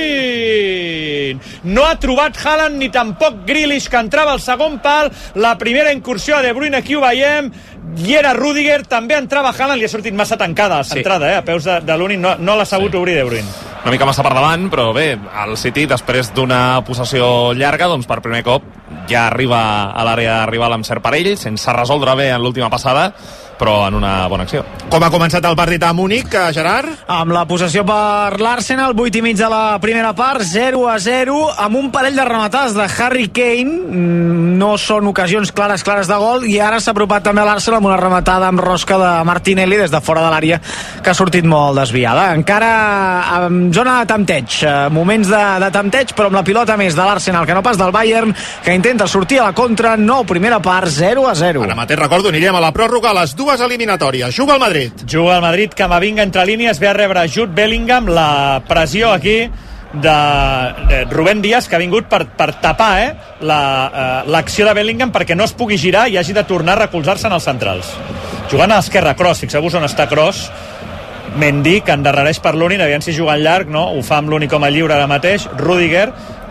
l'únic! No ha trobat Haaland ni tampoc Grealish, que entrava al segon pal, la primera incursió a De Bruyne, aquí ho veiem, i era Rüdiger, també entrava Haaland, li ha sortit massa tancada la centrada, sí. eh, a peus de, de l'únic, no, no l'ha sabut sí. obrir De Bruyne.
Una mica massa per davant, però bé, el City, després d'una possessió llarga, doncs per primer cop ja arriba a l'àrea rival amb cert perill, sense resoldre bé en l'última passada, però en una bona acció.
Com ha començat el partit a Múnich, Gerard?
Amb la possessió per l'Arsenal, vuit i mig de la primera part, zero a zero, amb un parell de rematades de Harry Kane, no són ocasions clares, clares de gol, i ara s'ha apropat també a l'Arsenal amb una rematada amb rosca de Martinelli des de fora de l'àrea, que ha sortit molt desviada. Encara amb zona de tempteig, moments de, de tempteig, però amb la pilota més de l'Arsenal que no pas del Bayern, que intenta sortir a la contra, nou primera part, zero a zero.
Ara mateix recordo, anirem a la pròrroga a les dues eliminatòries. Juga el Madrid.
Juga el Madrid, Camavinga entre línies, ve a rebre Jude Bellingham, la pressió aquí de, de Rubén Díaz, que ha vingut per, per tapar eh, l'acció la, eh, de Bellingham perquè no es pugui girar i hagi de tornar a recolzar-se en els centrals. Jugant a l'esquerra, Kroos, fixeu-vos on està Kroos, Mendy, que endarrereix per l'únic, aviam si juga en llarg, no? Ho fa amb l'únic com a lliure ara mateix, Rüdiger,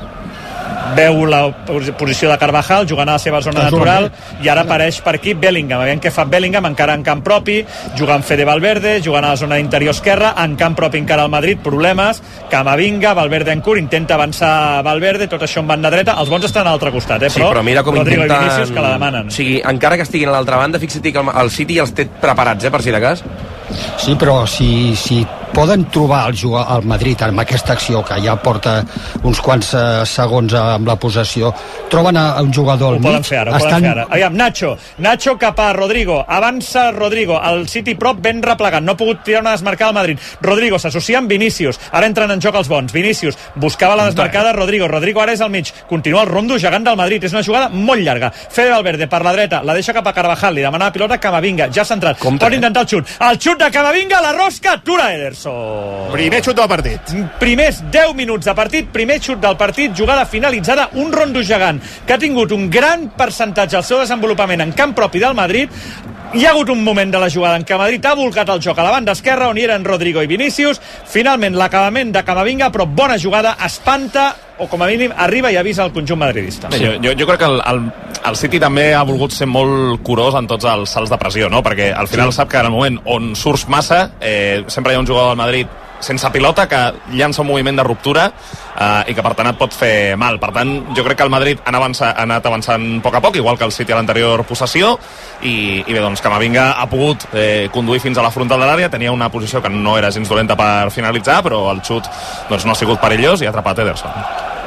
veu la posició de Carvajal jugant a la seva zona natural i ara apareix per aquí Bellingham, aviam què fa Bellingham encara en camp propi, jugant Fede Valverde jugant a la zona interior esquerra, en camp propi encara al Madrid, problemes, Camavinga Valverde en curt, intenta avançar Valverde, tot això en banda dreta, els bons estan a l'altre costat eh, però,
sí, però mira com
Rodrigo
intenten...
i Vinícius que la demanen.
O sigui, encara que estiguin a l'altra banda, fixa't que el, el City els té preparats, eh, per si de cas.
Sí, però si, si poden trobar el, jugar, el Madrid amb aquesta acció que ja porta uns quants uh, segons amb la possessió, troben a, a un jugador al mig,
ho poden fer ara, ho
estan...
poden fer ara. Aviam, Nacho, Nacho cap a Rodrigo, avança Rodrigo, el City prop ben replegat, no ha pogut tirar una desmarcada al Madrid, Rodrigo s'associa amb Vinícius, ara entren en joc els bons, Vinícius buscava la desmarcada, Rodrigo, Rodrigo ara és al mig, continua el rondo gegant del Madrid, és una jugada molt llarga, Fede Valverde per la dreta, la deixa cap a Carvajal, li demana la pilota Camavinga, ja centrat, Compte, pot intentar el xut, el xut de Camavinga, la rosca, Tura Ederson.
Primer xut del partit.
Primers deu minuts de partit, primer xut del partit, jugada finalitzada, un rondo gegant que ha tingut un gran percentatge al seu desenvolupament en camp propi del Madrid. Hi ha hagut un moment de la jugada en què Madrid ha volcat el joc a la banda esquerra on hi eren Rodrigo i Vinícius, finalment l'acabament de Camavinga, però bona jugada, espanta o com a mínim arriba i avisa el conjunt madridista.
Sí. Jo, jo, jo crec que el, el, el City també ha volgut ser molt curós en tots els salts de pressió, no? Perquè al final sí. sap que en el moment on surts massa eh, sempre hi ha un jugador del Madrid sense pilota que llança un moviment de ruptura eh, i que per tant et pot fer mal. Per tant, jo crec que el Madrid ha avançat, ha anat avançant a poc a poc, igual que el City a l'anterior possessió, i, i bé, doncs Camavinga ha pogut eh, conduir fins a la frontal de l'àrea, tenia una posició que no era gens dolenta per finalitzar, però el xut doncs, no ha sigut perillós i ha atrapat Ederson.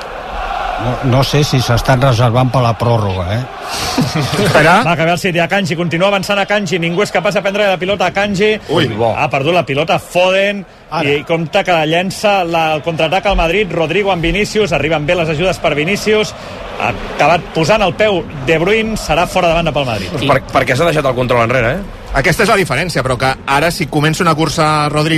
No, no sé si s'estan reservant per la pròrroga, eh?
Espera. Va acabar el City a Kanji, continua avançant a Kanji, ningú és capaç de prendre la pilota a Kanji.
Ui, bo.
Ha perdut la pilota Foden. Ara. I compta que llença la, el contraatac al Madrid, Rodrigo amb Vinícius, arriben bé les ajudes per Vinícius, ha acabat posant el peu De Bruyne, serà fora de banda pel Madrid.
Doncs per, per què s'ha deixat el control enrere, eh?
Aquesta és la diferència, però que ara si comença una cursa Rodrigo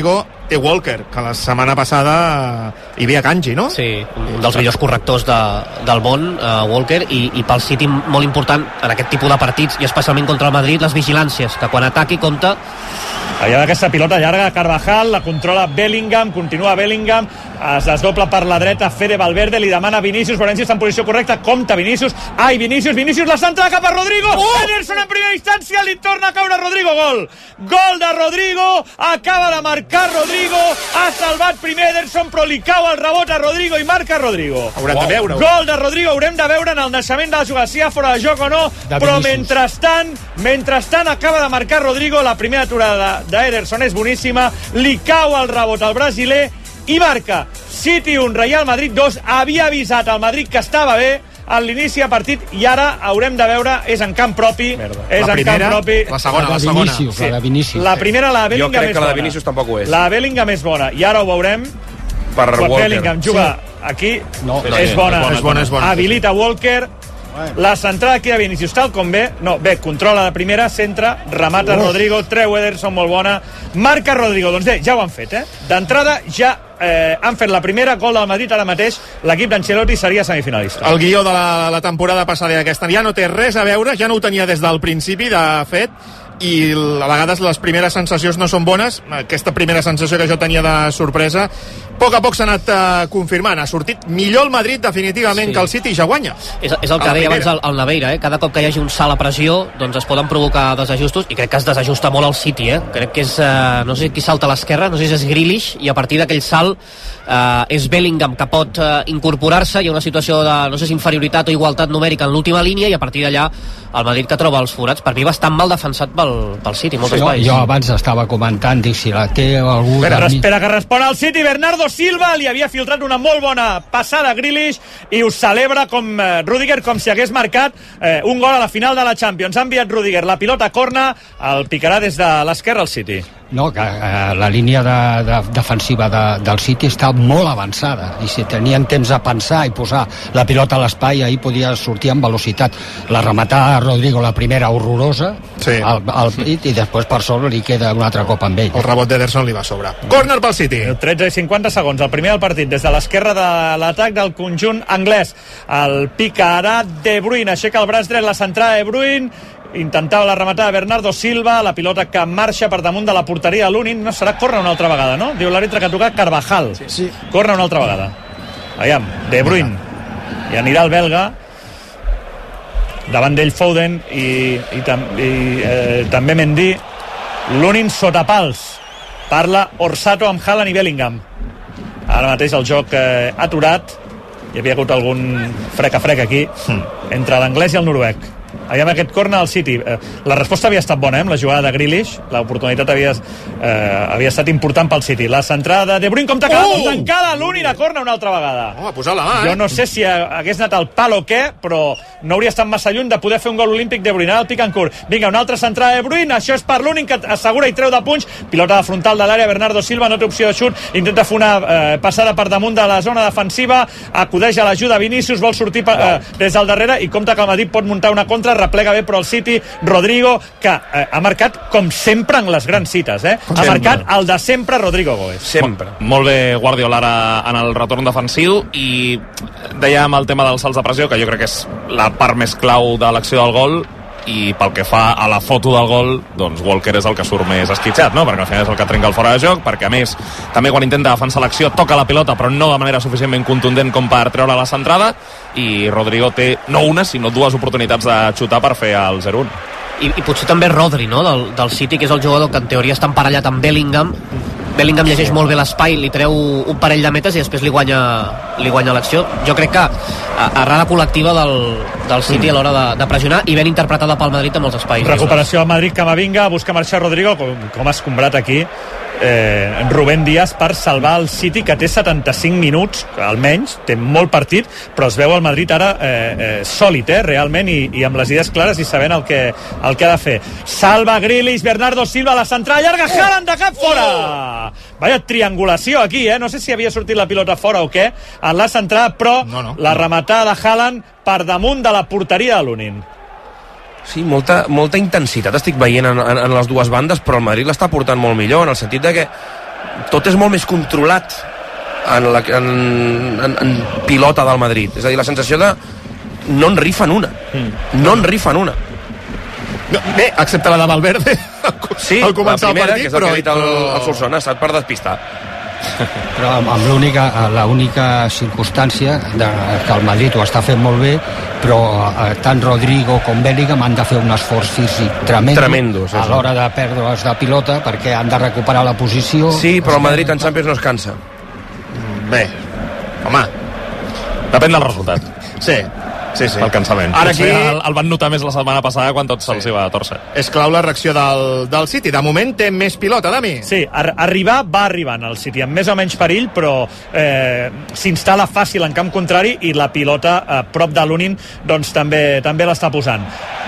té Walker, que la setmana passada hi havia Kanji, no?
Sí, un dels millors correctors de, del món, uh, Walker, i, i pel City molt important en aquest tipus de partits, i especialment contra el Madrid, les vigilàncies, que quan ataqui compta.
Allà d'aquesta pilota llarga, Carvajal, la controla Bellingham, continua Bellingham, es desdobla per la dreta, Fede Valverde, li demana Vinícius, veurem si està en posició correcta, compta Vinícius, ai, Vinícius, Vinícius, la centrada cap a Rodrigo, oh! Ederson en primera instància, li torna a caure Rodrigo, gol, gol de Rodrigo, acaba de marcar Rodrigo, ha salvat primer Ederson, però li cau el rebot a Rodrigo i marca Rodrigo.
Haurem wow. de veure-ho.
Gol de Rodrigo, haurem de veure en el naixement de la jugada, si hi ha fora de joc o no, de però mentrestant, mentrestant acaba de marcar Rodrigo, la primera aturada d'Ederson és boníssima, li cau el rebot al brasiler i marca City un, Real Madrid dos. Havia avisat al Madrid que estava bé a l'inici de partit i ara haurem de veure, és en camp propi. Merda. És
la
en
primera,
camp propi.
La segona, la, la segona.
Vinícius, sí. La de Vinícius.
La primera, la de Bellingham,
jo crec
és
que la de
bona.
Vinícius tampoc ho és.
La de Bellingham és bona i ara ho veurem.
Per Walker.
Bellingham juga sí. aquí,
no,
no, és, bona.
és bona, és bona.
Habilita Walker. La centrada aquí de Vinícius, tal com ve, no, bé, controla de primera, centra, remata Uf. Rodrigo, treu Ederson, molt bona, marca Rodrigo, doncs bé, ja ho han fet, eh? D'entrada ja eh, han fet la primera, gol del Madrid, ara mateix l'equip d'Ancelotti seria semifinalista.
El guió de la, la temporada passada i aquesta ja no té res a veure, ja no ho tenia des del principi, de fet, i a vegades les primeres sensacions no són bones. Aquesta primera sensació que jo tenia de sorpresa a poc a poc s'ha anat uh, confirmant. Ha sortit millor el Madrid definitivament sí. que el City i ja guanya.
És, és el que deia abans el, el Naveira, eh? Cada cop que hi hagi un salt a pressió doncs es poden provocar desajustos i crec que es desajusta molt el City, eh? Crec que és, uh, no sé qui salta a l'esquerra, no sé si és Grealish, i a partir d'aquell salt uh, és Bellingham que pot uh, incorporar-se, hi ha una situació de, no sé si inferioritat o igualtat numèrica en l'última línia i a partir d'allà el Madrid que troba els forats, per mi bastant mal defensat pel, pel City, molts
sí,
espais.
Jo, jo abans estava comentant, dic, si la té algú...
Espera, espera que respon al City, Bernardo Silva, li havia filtrat una molt bona passada a Grealish i ho celebra com eh, Rüdiger, com si hagués marcat eh, un gol a la final de la Champions. Ha enviat Rüdiger la pilota a corna, el picarà des de l'esquerra al City.
No, que eh, la línia de, de, defensiva de, del City està molt avançada i si tenien temps a pensar i posar la pilota a l'espai ahir podia sortir amb velocitat. La rematada a Rodrigo, la primera horrorosa
sí.
al, al pit i després per sobre li queda un altre cop amb ell.
El rebot d'Ederson li va sobre. Corner pel City.
tretze i cinquanta segons, el primer del partit des de l'esquerra de l'atac del conjunt anglès. El picarà De Bruyne, aixeca el braç dret, la centrada de Bruyne, intentava la rematada de Bernardo Silva, la pilota que marxa per damunt de la porteria de l'Unin, no serà córner una altra vegada, no? Diu l'àrbitre que ha tocat Carvajal.
Sí, sí.
Córner una altra vegada. Aviam, De Bruyne. I anirà el belga. Davant d'ell Foden i, i, tam, i eh, també Mendy. L'Unin sota pals. Parla Orsato amb Haaland i Bellingham. Ara mateix el joc eh, aturat. Hi havia hagut algun frec a frec aquí entre l'anglès i el noruec. Allà amb aquest corner al City. Eh, la resposta havia estat bona, eh, amb la jugada de Grealish. L'oportunitat havia, eh, havia estat important pel City. La centrada de De Bruyne, com t'acaba oh! tancada l'Uni, la corner una altra vegada.
Oh, ha posat la mà, eh?
Jo no sé si hagués anat al pal o què, però no hauria estat massa lluny de poder fer un gol olímpic de Bruyne. Ara el pic en curt. Vinga, una altra centrada de Bruyne. Això és per l'Uni, que assegura i treu de punys. Pilota de frontal de l'àrea, Bernardo Silva, no té opció de xut. Intenta fer una eh, passada per damunt de la zona defensiva. Acudeix a l'ajuda Vinícius, vol sortir per, eh, des del darrere i compta que el Madrid pot muntar una contra, replega bé però el City, Rodrigo, que eh, ha marcat com sempre en les grans cites, eh? Ha sempre. marcat el de sempre Rodrigo Goes.
Sempre.
Molt bé Guardiola ara en el retorn defensiu i dèiem el tema dels salts de pressió, que jo crec que és la part més clau de l'acció del gol, i pel que fa a la foto del gol, doncs Walker és el que surt més esquitxat, no? Perquè al final és el que trenca el fora de joc, perquè a més també quan intenta defensar l'acció toca la pilota però no de manera suficientment contundent com per treure la centrada, i Rodrigo té no una sinó dues oportunitats de xutar per fer el zero un.
I, i potser també Rodri, no? Del, del City, que és el jugador que en teoria està emparellat amb Bellingham. Bellingham llegeix molt bé l'espai, li treu un parell de metes i després li guanya, li guanya l'acció. Jo crec que errada col·lectiva del, del City a l'hora de, de pressionar i ben interpretada pel Madrid en molts espais.
Recuperació al Madrid, Camavinga, busca marxar Rodrigo, com, com ha escombrat aquí eh, Rubén Díaz per salvar el City, que té setanta-cinc minuts almenys, té molt partit, però es veu el Madrid ara eh, eh, sòlid, eh, realment, i, i amb les idees clares i sabent el que, el que ha de fer. Salva Grealish, Bernardo Silva, la centrada llarga, Haaland de cap fora! Vaya triangulació aquí, eh? No sé si havia sortit la pilota fora o què en la centrada, però no, no. la rematada de Haaland per damunt de la porteria de l'Unin.
Sí, molta, molta intensitat estic veient en, en, en les dues bandes, però el Madrid l'està portant molt millor, en el sentit de que tot és molt més controlat en, la, en, en, en pilota del Madrid. És a dir, la sensació de no en rifen una. Mm. No en rifen una.
No, bé, excepte la de Valverde
sí,
al començar
la primera,
el partit,
que és el
però...
que ha dit el, el Solsona, ha estat per despistar.
Però amb, amb l'única l'única circumstància de, que el Madrid ho està fent molt bé, però eh, tant Rodrigo com Bellingham han de fer un esforç físic tremendo,
tremendo sí,
a l'hora de perdre's de pilota, perquè han de recuperar la posició.
Sí, però el Madrid en Champions no es cansa.
Bé, home,
depèn del resultat.
Sí, sí, sí.
El cansament.
Ara aquí...
el, el van notar més la setmana passada quan tot se'ls sí. va a torcer.
És clau la reacció del, del City. De moment té més pilota, Dami.
Sí, ar arribar va arribant el City, amb més o menys perill, però eh, s'instal·la fàcil en camp contrari i la pilota a prop de Lunin doncs també també l'està posant.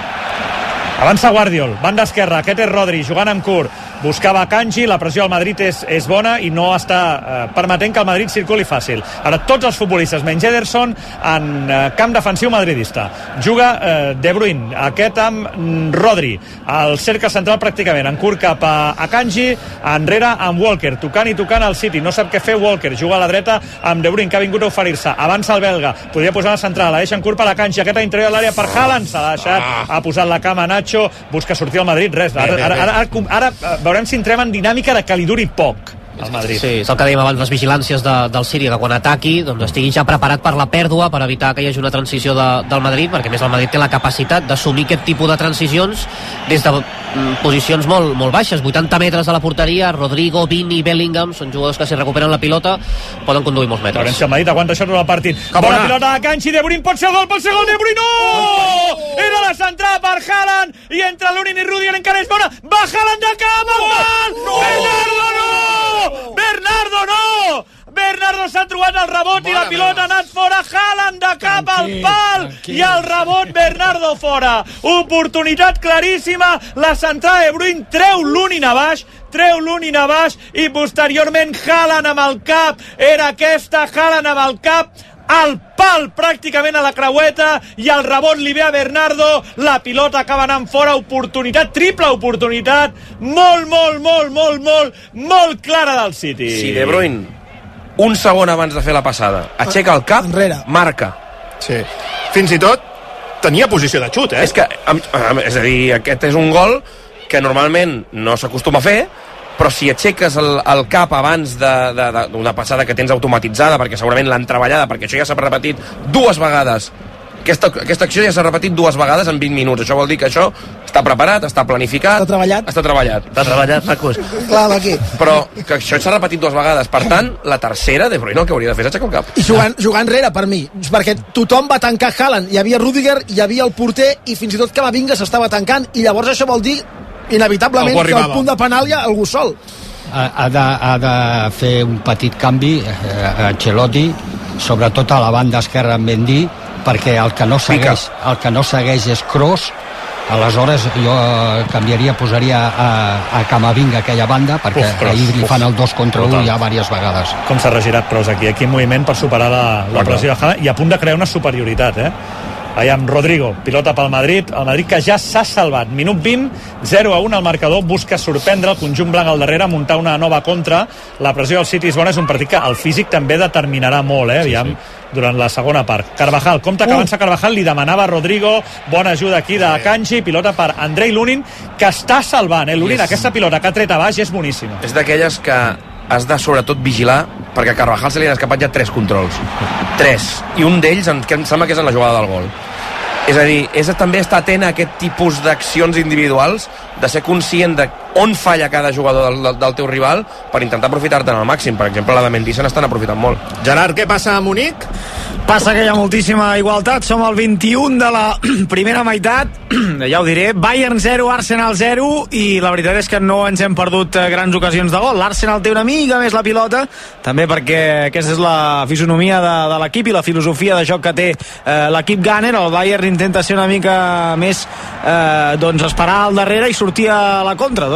Avança Guardiol, banda esquerra, aquest és Rodri, jugant amb curt, buscava Kanji, la pressió al Madrid és, és bona i no està eh, permetent que el Madrid circuli fàcil. Ara tots els futbolistes, menys Ederson, en eh, camp defensiu madridista. Juga eh, De Bruyne, aquest amb mm, Rodri, al cercle central pràcticament, en curt cap a, a Kanji, enrere amb Walker, tocant i tocant al City, no sap què fer Walker, juga a la dreta amb De Bruyne, que ha vingut a oferir-se, avança el belga, podria posar la central, la deixa en curt per a Kanji, aquest a interior de l'àrea per Haaland, s'ha deixat, ha posat la cama a Nacho, busca sortir al Madrid, res, ara, ara, ara, ara, ara veurem si entrem en dinàmica de que li duri poc al Madrid.
Sí, és el que dèiem abans, les vigilàncies de, del City, que quan ataqui doncs estigui ja preparat per la pèrdua, per evitar que hi hagi una transició de, del Madrid, perquè més el Madrid té la capacitat d'assumir aquest tipus de transicions des de mm, posicions molt, molt baixes, vuitanta metres de la porteria. Rodrigo, Vini, Bellingham són jugadors que si recuperen la pilota poden conduir molts metres.
Veurem si el Madrid aguanta això tot el partit. Bona pilota de Kanji, De Bruyne pot ser el gol, pot ser el gol, De Bruyne, no! Era la centrada per Haaland i entre Lunin i Rudiger encara és bona, va Haaland de cap, al pal! Bernardo, no! Bernardo, no! Bernardo s'ha trobat el rebot i la pilota ha anat fora. Haaland de cap al pal i el rebot Bernardo fora. Oportunitat claríssima, la centrada de Bruyne treu Lunin a baix, treu Lunin a baix i posteriorment Haaland amb el cap. Era aquesta, Haaland amb el cap al pal pràcticament a la creueta i el rebot li ve a Bernardo, la pilota acaba anant fora, oportunitat, triple oportunitat, molt, molt, molt, molt, molt, molt clara del City.
Si De Bruyne, un segon abans de fer la passada, aixeca el cap, enrere, marca.
Sí. Fins i tot tenia posició de xut, eh?
És que, és a dir, aquest és un gol que normalment no s'acostuma a fer, però si aixeques el, el cap abans d'una passada que tens automatitzada, perquè segurament l'han treballada, perquè això ja s'ha repetit dues vegades, aquesta, aquesta acció ja s'ha repetit dues vegades en vint minuts, això vol dir que això està preparat, està planificat,
està treballat,
està treballat,
està treballat, Marcos.
Clar, aquí.
Però que això s'ha repetit dues vegades, per tant, la tercera, De Bruyne el que hauria de fer és aixecar el cap.
I jugant, jugant enrere, per mi, perquè tothom va tancar Haaland, hi havia Rudiger, hi havia el porter, i fins i tot Camavinga s'estava tancant, i llavors això vol dir inevitablement que al punt de penal hi ha algú sol.
Ha, ha, de, ha de fer un petit canvi eh, Ancelotti, sobretot a la banda esquerra amb Mendy, perquè el que no segueix, el que no segueix és Kroos. Aleshores jo canviaria, posaria a, a Camavinga aquella banda, perquè uf, Kroos, ahir li fan el dos contra un ja diverses vegades.
Com s'ha regirat Kroos aquí, aquí en moviment per superar la, la pressió de Haaland i a punt de crear una superioritat, eh? Allà amb Rodrigo, pilota pel Madrid, el Madrid que ja s'ha salvat, minut vint, zero a un al marcador, busca sorprendre el conjunt blanc al darrere, muntar una nova contra, la pressió del City és bona, és un partit que el físic també determinarà molt, eh, aviam, sí, sí. durant la segona part. Carvajal, compte que uh. avança Carvajal, li demanava a Rodrigo, bona ajuda aquí de Kanji, pilota per Andrei Lunin, que està salvant, eh, Lunin, yes. Aquesta pilota que ha tret a baix és boníssima.
És d'aquelles que has de sobretot vigilar, perquè a Carvajal se li han escapat ja tres controls, tres, i un d'ells em, em sembla que és en la jugada del gol. És a dir, és també estar atent a aquest tipus d'accions individuals, de ser conscient de on falla cada jugador del, del, del teu rival per intentar aprofitar-te'n al màxim. Per exemple, la de Mendy se n'estan aprofitant molt.
Gerard, què passa a Munic?
Passa que hi ha moltíssima igualtat, som al vint-i-un de la primera meitat, ja ho diré, Bayern zero, Arsenal zero, i la veritat és que no ens hem perdut grans ocasions de gol. L'Arsenal té una mica més la pilota, també perquè aquesta és la fisonomia de, de l'equip i la filosofia de joc que té eh, l'equip Gunner. El Bayern intenta ser una mica més eh, doncs esperar al darrere i sortir a la contra, tot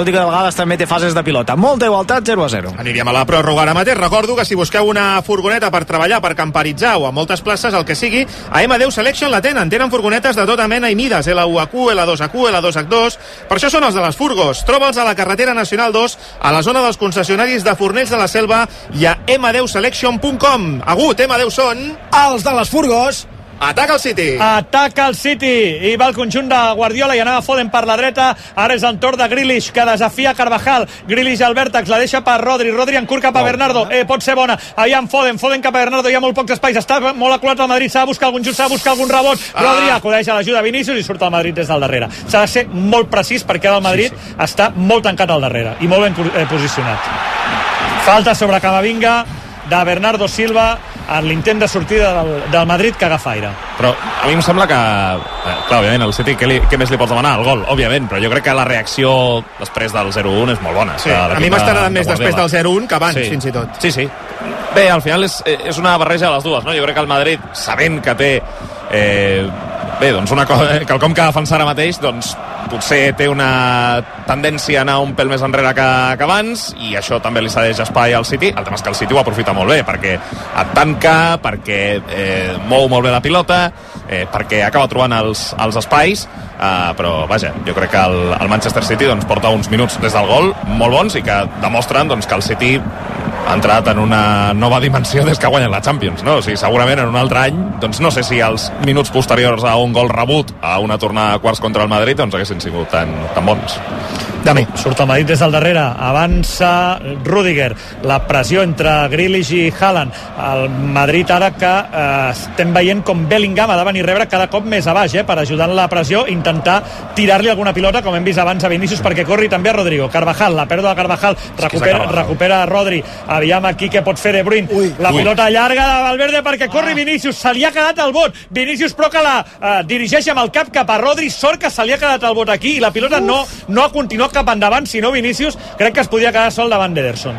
tot i que de vegades també té fases de pilota. Molta igualtat, zero a zero.
Aniríem a la pròrroga ara mateix. Recordo que si busqueu una furgoneta per treballar, per camperitzar o a moltes places, el que sigui, a ema deu Selection la tenen. Tenen furgonetes de tota mena i mides, ela u a cu, ela dos a cu, ela dos a dos. Per això són els de les furgos. Troba'ls a la carretera nacional dos, a la zona dels concessionaris de Fornells de la Selva i a ema deu selection punt com. Agut, ema deu són...
Els de les furgos.
Ataca el City.
Ataca el City. I va el conjunt de Guardiola i anava Foden per la dreta. Ara és el torn de Grealish, que desafia Carvajal. Grealish al vèrtex, la deixa per Rodri. Rodri en curt cap a Bernardo. Eh, pot ser bona. Aviam Foden, Foden cap a Bernardo. Hi ha molt pocs espais. Està molt aculat el Madrid. S'ha de buscar algun just, s'ha de buscar algun rebot. Ah. Rodri acudeix a l'ajuda de Vinícius i surt el Madrid des del darrere. S'ha de ser molt precís perquè ara el Madrid sí, sí. està molt tancat al darrere i molt ben eh, posicionat. Falta sobre Camavinga de Bernardo Silva en l'intent de sortida del, del Madrid que agafa aire.
Però a mi em sembla que eh, clar, òbviament, el City què, li, què més li pots demanar? El gol, òbviament, però jo crec que la reacció després del zero un és molt bona.
Sí, a mi m'està agradant més després del zero un que abans, sí. fins i tot.
Sí, sí. Bé, al final és, és una barreja de les dues, no? Jo crec que el Madrid, sabent que té eh, bé, doncs una cosa, quelcom que defensar ara mateix, doncs potser té una tendència a anar un pèl més enrere que, que abans, i això també li cedeix espai al City. El tema és que el City ho aprofita molt bé, perquè et tanca, perquè eh, mou molt bé la pilota, eh, perquè acaba trobant els, els espais, eh, però vaja, jo crec que el, el Manchester City doncs, porta uns minuts des del gol molt bons i que demostren doncs, que el City ha entrat en una nova dimensió des que ha guanyat la Champions, no? O sigui, segurament en un altre any, doncs no sé si els minuts posteriors a un gol rebut a una tornada a quarts contra el Madrid doncs haguessin sigut tan, tan bons.
Dami. Surt el Madrid des del darrere, avança Rüdiger, la pressió entre Grealish i Haaland. El Madrid ara que eh, estem veient com Bellingham ha de venir a rebre cada cop més a baix, eh, per ajudar en la pressió, intentar tirar-li alguna pilota, com hem vist abans a Vinícius, perquè corri també a Rodrigo. Carvajal, la pèrdua de Carvajal, recupera, Carvajal. recupera Rodri, aviam aquí què pot fer De Bruyne, Ui. la Ui. pilota llarga de Valverde perquè corri ah. Vinícius, se li ha quedat el bot, Vinícius però que la eh, dirigeix amb el cap cap a Rodri, sort que se li ha quedat el bot aquí i la pilota Uf. no, no ha continuat cap endavant, si no Vinícius crec que es podia quedar sol davant d'Ederson.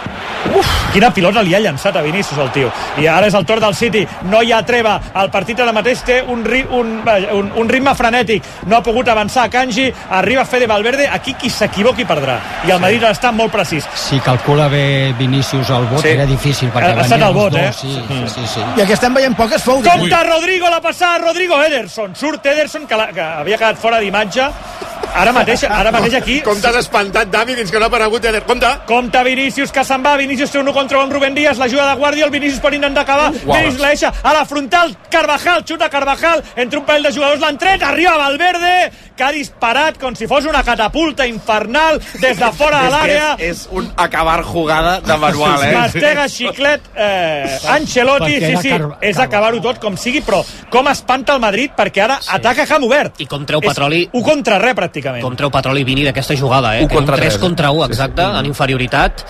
Uf, quina pilota li ha llançat a Vinícius el tio. I ara és el torn del City, no hi ha treva, el partit ara mateix té un, ri, un, un, un ritme frenètic, no ha pogut avançar Kanji, arriba Fede Valverde, aquí qui s'equivoqui perdrà, i el Madrid sí. està molt precís.
Si calcula bé Vinícius el vot, sí. era difícil perquè
ha estat el vot, eh?
Sí, mm. sí, sí.
I aquí estem veient poques Foden.
Compte Rodrigo, la passada Rodrigo, Ederson, surt Ederson que, la, que havia quedat fora d'imatge. Ara mateix, ara mateix aquí...
Com t'has espantat, Dami, fins que no ha aparegut Eder. Compte!
Compte Vinícius, que se'n va. Vinícius té un u contra un amb Rubén Díaz, l'ajuda de Guardiol. Vinícius per intentar acabar. Uh, Vinícius la deixa a la frontal. Carvajal, xuta Carvajal. Entre un parell de jugadors l'han tret. Arriba Valverde, que ha disparat com si fos una catapulta infernal des de fora de l'àrea.
És, és un acabar jugada de manual, eh?
Mastega xiclet eh, Ancelotti. Sí, sí, és acabar-ho tot com sigui, però com espanta el Madrid perquè ara sí. ataca camp obert.
I com treu Petroli...
u contra res, pràcticament.
Com treu Petroli Vini d'aquesta jugada, eh?
un contra
tres contra u, exacte, sí, sí. en inferioritat.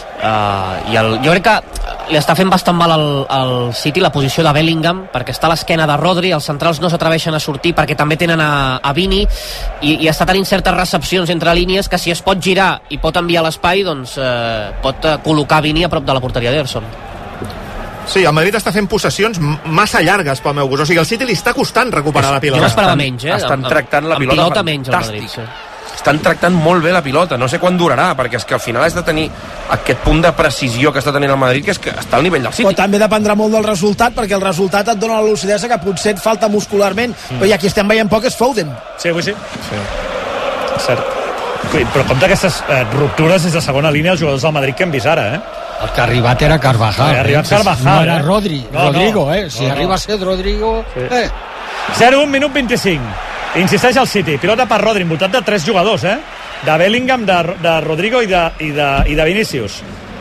Uh, i el, jo crec que li està fent bastant mal al, al City la posició de Bellingham, perquè està a l'esquena de Rodri, els centrals no s'atreveixen a sortir perquè també tenen a, a Vini, i, i està tenint certes recepcions entre línies que si es pot girar i pot enviar l'espai, doncs uh, pot uh, col·locar Vini a prop de la porteria d'Ederson.
Sí, el Madrid està fent possessions massa llargues pel meu gust. O sigui, al City li està costant recuperar la pilota.
Jo l'esperava menys, eh?
Estan
amb,
tractant la
amb
pilota,
pilota menys, el Madrid. Sí.
Estan tractant molt bé la pilota. No sé quan durarà, perquè és que al final has de tenir aquest punt de precisió que està tenint el Madrid, que és que està al nivell del City.
Però també dependrà molt del resultat, perquè el resultat et dona la lucidesa que potser et falta muscularment. Mm. Però i aquí estem veient poc és Foden.
Sí, avui sí. sí. Cert. Però compte aquestes eh, ruptures des de segona línia els jugadors del Madrid que hem vist ara, eh?
El que ha arribat era Carvajal.
Ha arribat Carvajal.
No era
eh?
Rodri,
no,
Rodrigo,
no.
eh? Si
no,
arriba
no.
a ser Rodrigo... Sí. Eh.
zero un, minut vint-i-cinc. Insisteix el City. Pilota per Rodri, envoltat de tres jugadors, eh? De Bellingham, de, de Rodrigo i de, i de, i de Vinícius.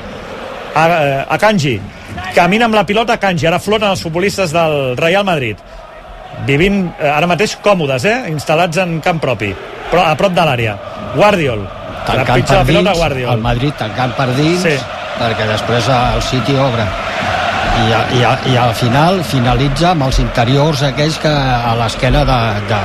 A, a Kanji. Camina amb la pilota Kanji. Ara floten els futbolistes del Real Madrid. Vivint eh, ara mateix còmodes, eh? Instal·lats en camp propi. Però a prop de l'àrea. Guardiol.
Tancant per dins, el Madrid tancant per dins, sí. perquè després el City obre. I, i, i al final finalitza amb els interiors aquells que a l'esquena de, de,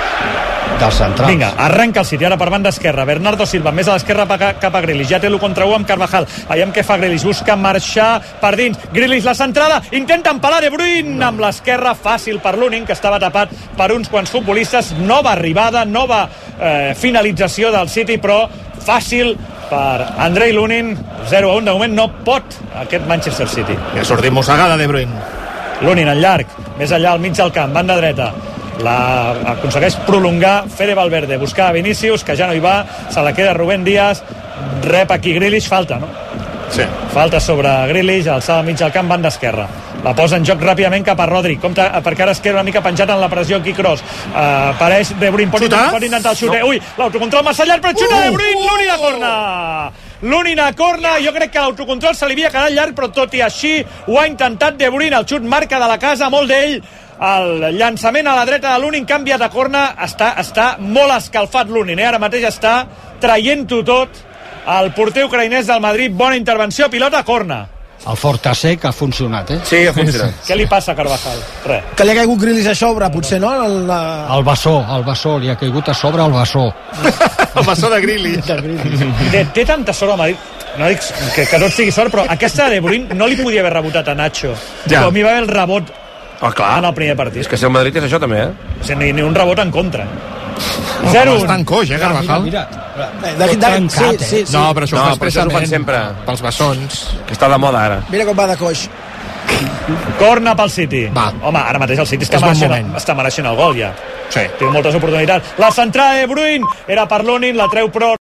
dels centrals.
Vinga, arrenca el City ara per banda esquerra. Bernardo Silva, més a l'esquerra cap a Grealish. Ja té l'u contra u amb Carvajal. Veiem què fa Grealish. Busca marxar per dins. Grealish la centrada. Intenta empalar De Bruyne amb l'esquerra. Fàcil per l'únic, que estava tapat per uns quants futbolistes. Nova arribada, nova eh, finalització del City, però fàcil per Andrei Lunin. zero a un, de moment no pot aquest Manchester City.
Ja sortim mossegada De Bruyne.
Lunin al llarg, més enllà al mig del camp, banda dreta. La aconsegueix prolongar Fede Valverde, buscar a Vinícius, que ja no hi va, se la queda Rubén Díaz, rep aquí Grealish, falta, no?
Sí.
Falta sobre Grealish, alçada al mig del camp, banda esquerra. La posa en joc ràpidament cap a Rodri, compte, perquè ara es queda una mica penjat en la pressió aquí Kroos. Uh, apareix De Bruyne, pot,
Xuta?
pot intentar el xut.
No.
Ui, l'autocontrol massa llarg, però xuta
Uh!
De Bruyne, Lunin a corna! Lunin a corna, jo crec que l'autocontrol se li havia quedat llarg, però tot i així ho ha intentat De Bruyne, el xut marca de la casa, molt d'ell. El llançament a la dreta de Lunin, canvia de corna, està, està molt escalfat Lunin, eh? Ara mateix està traient-ho tot el porter ucraïnès del Madrid. Bona intervenció, pilota a corna.
El Fortasser que ha funcionat, eh?
Sí, ha funcionat.
Què li passa a Carvajal? Res.
Que li ha caigut Grealish a sobre, potser, no? El, la...
El bessó, el bessó, li ha caigut a sobre el bessó.
El bessó de Grealish.
Té, té tanta sort al Madrid, no dic que, que tot sigui sort, però aquesta de Bruyne no li podia haver rebotat a Nacho.
Ja.
Com hi va haver el rebot
oh, clar.
en el primer partit.
És que si el Madrid és això també, eh?
O sigui, ni, ni un rebot en contra.
Oh,
zero a un.
Està en coix, eh, Carvajal?
Mira, mira.
Eh, de, de, sí, sí, sí.
No, però això
No,
ho fa
però això ho fan
expressament
sempre.
pels bessons.
Que està de moda ara.
Mira com va de coix.
Corna pel City.
Va.
Home, ara mateix el City està
És bon
mereixent,
moment.
està mereixent el gol ja.
Sí.
Té moltes oportunitats. La centrada de Bruyne era per Lunin, la treu però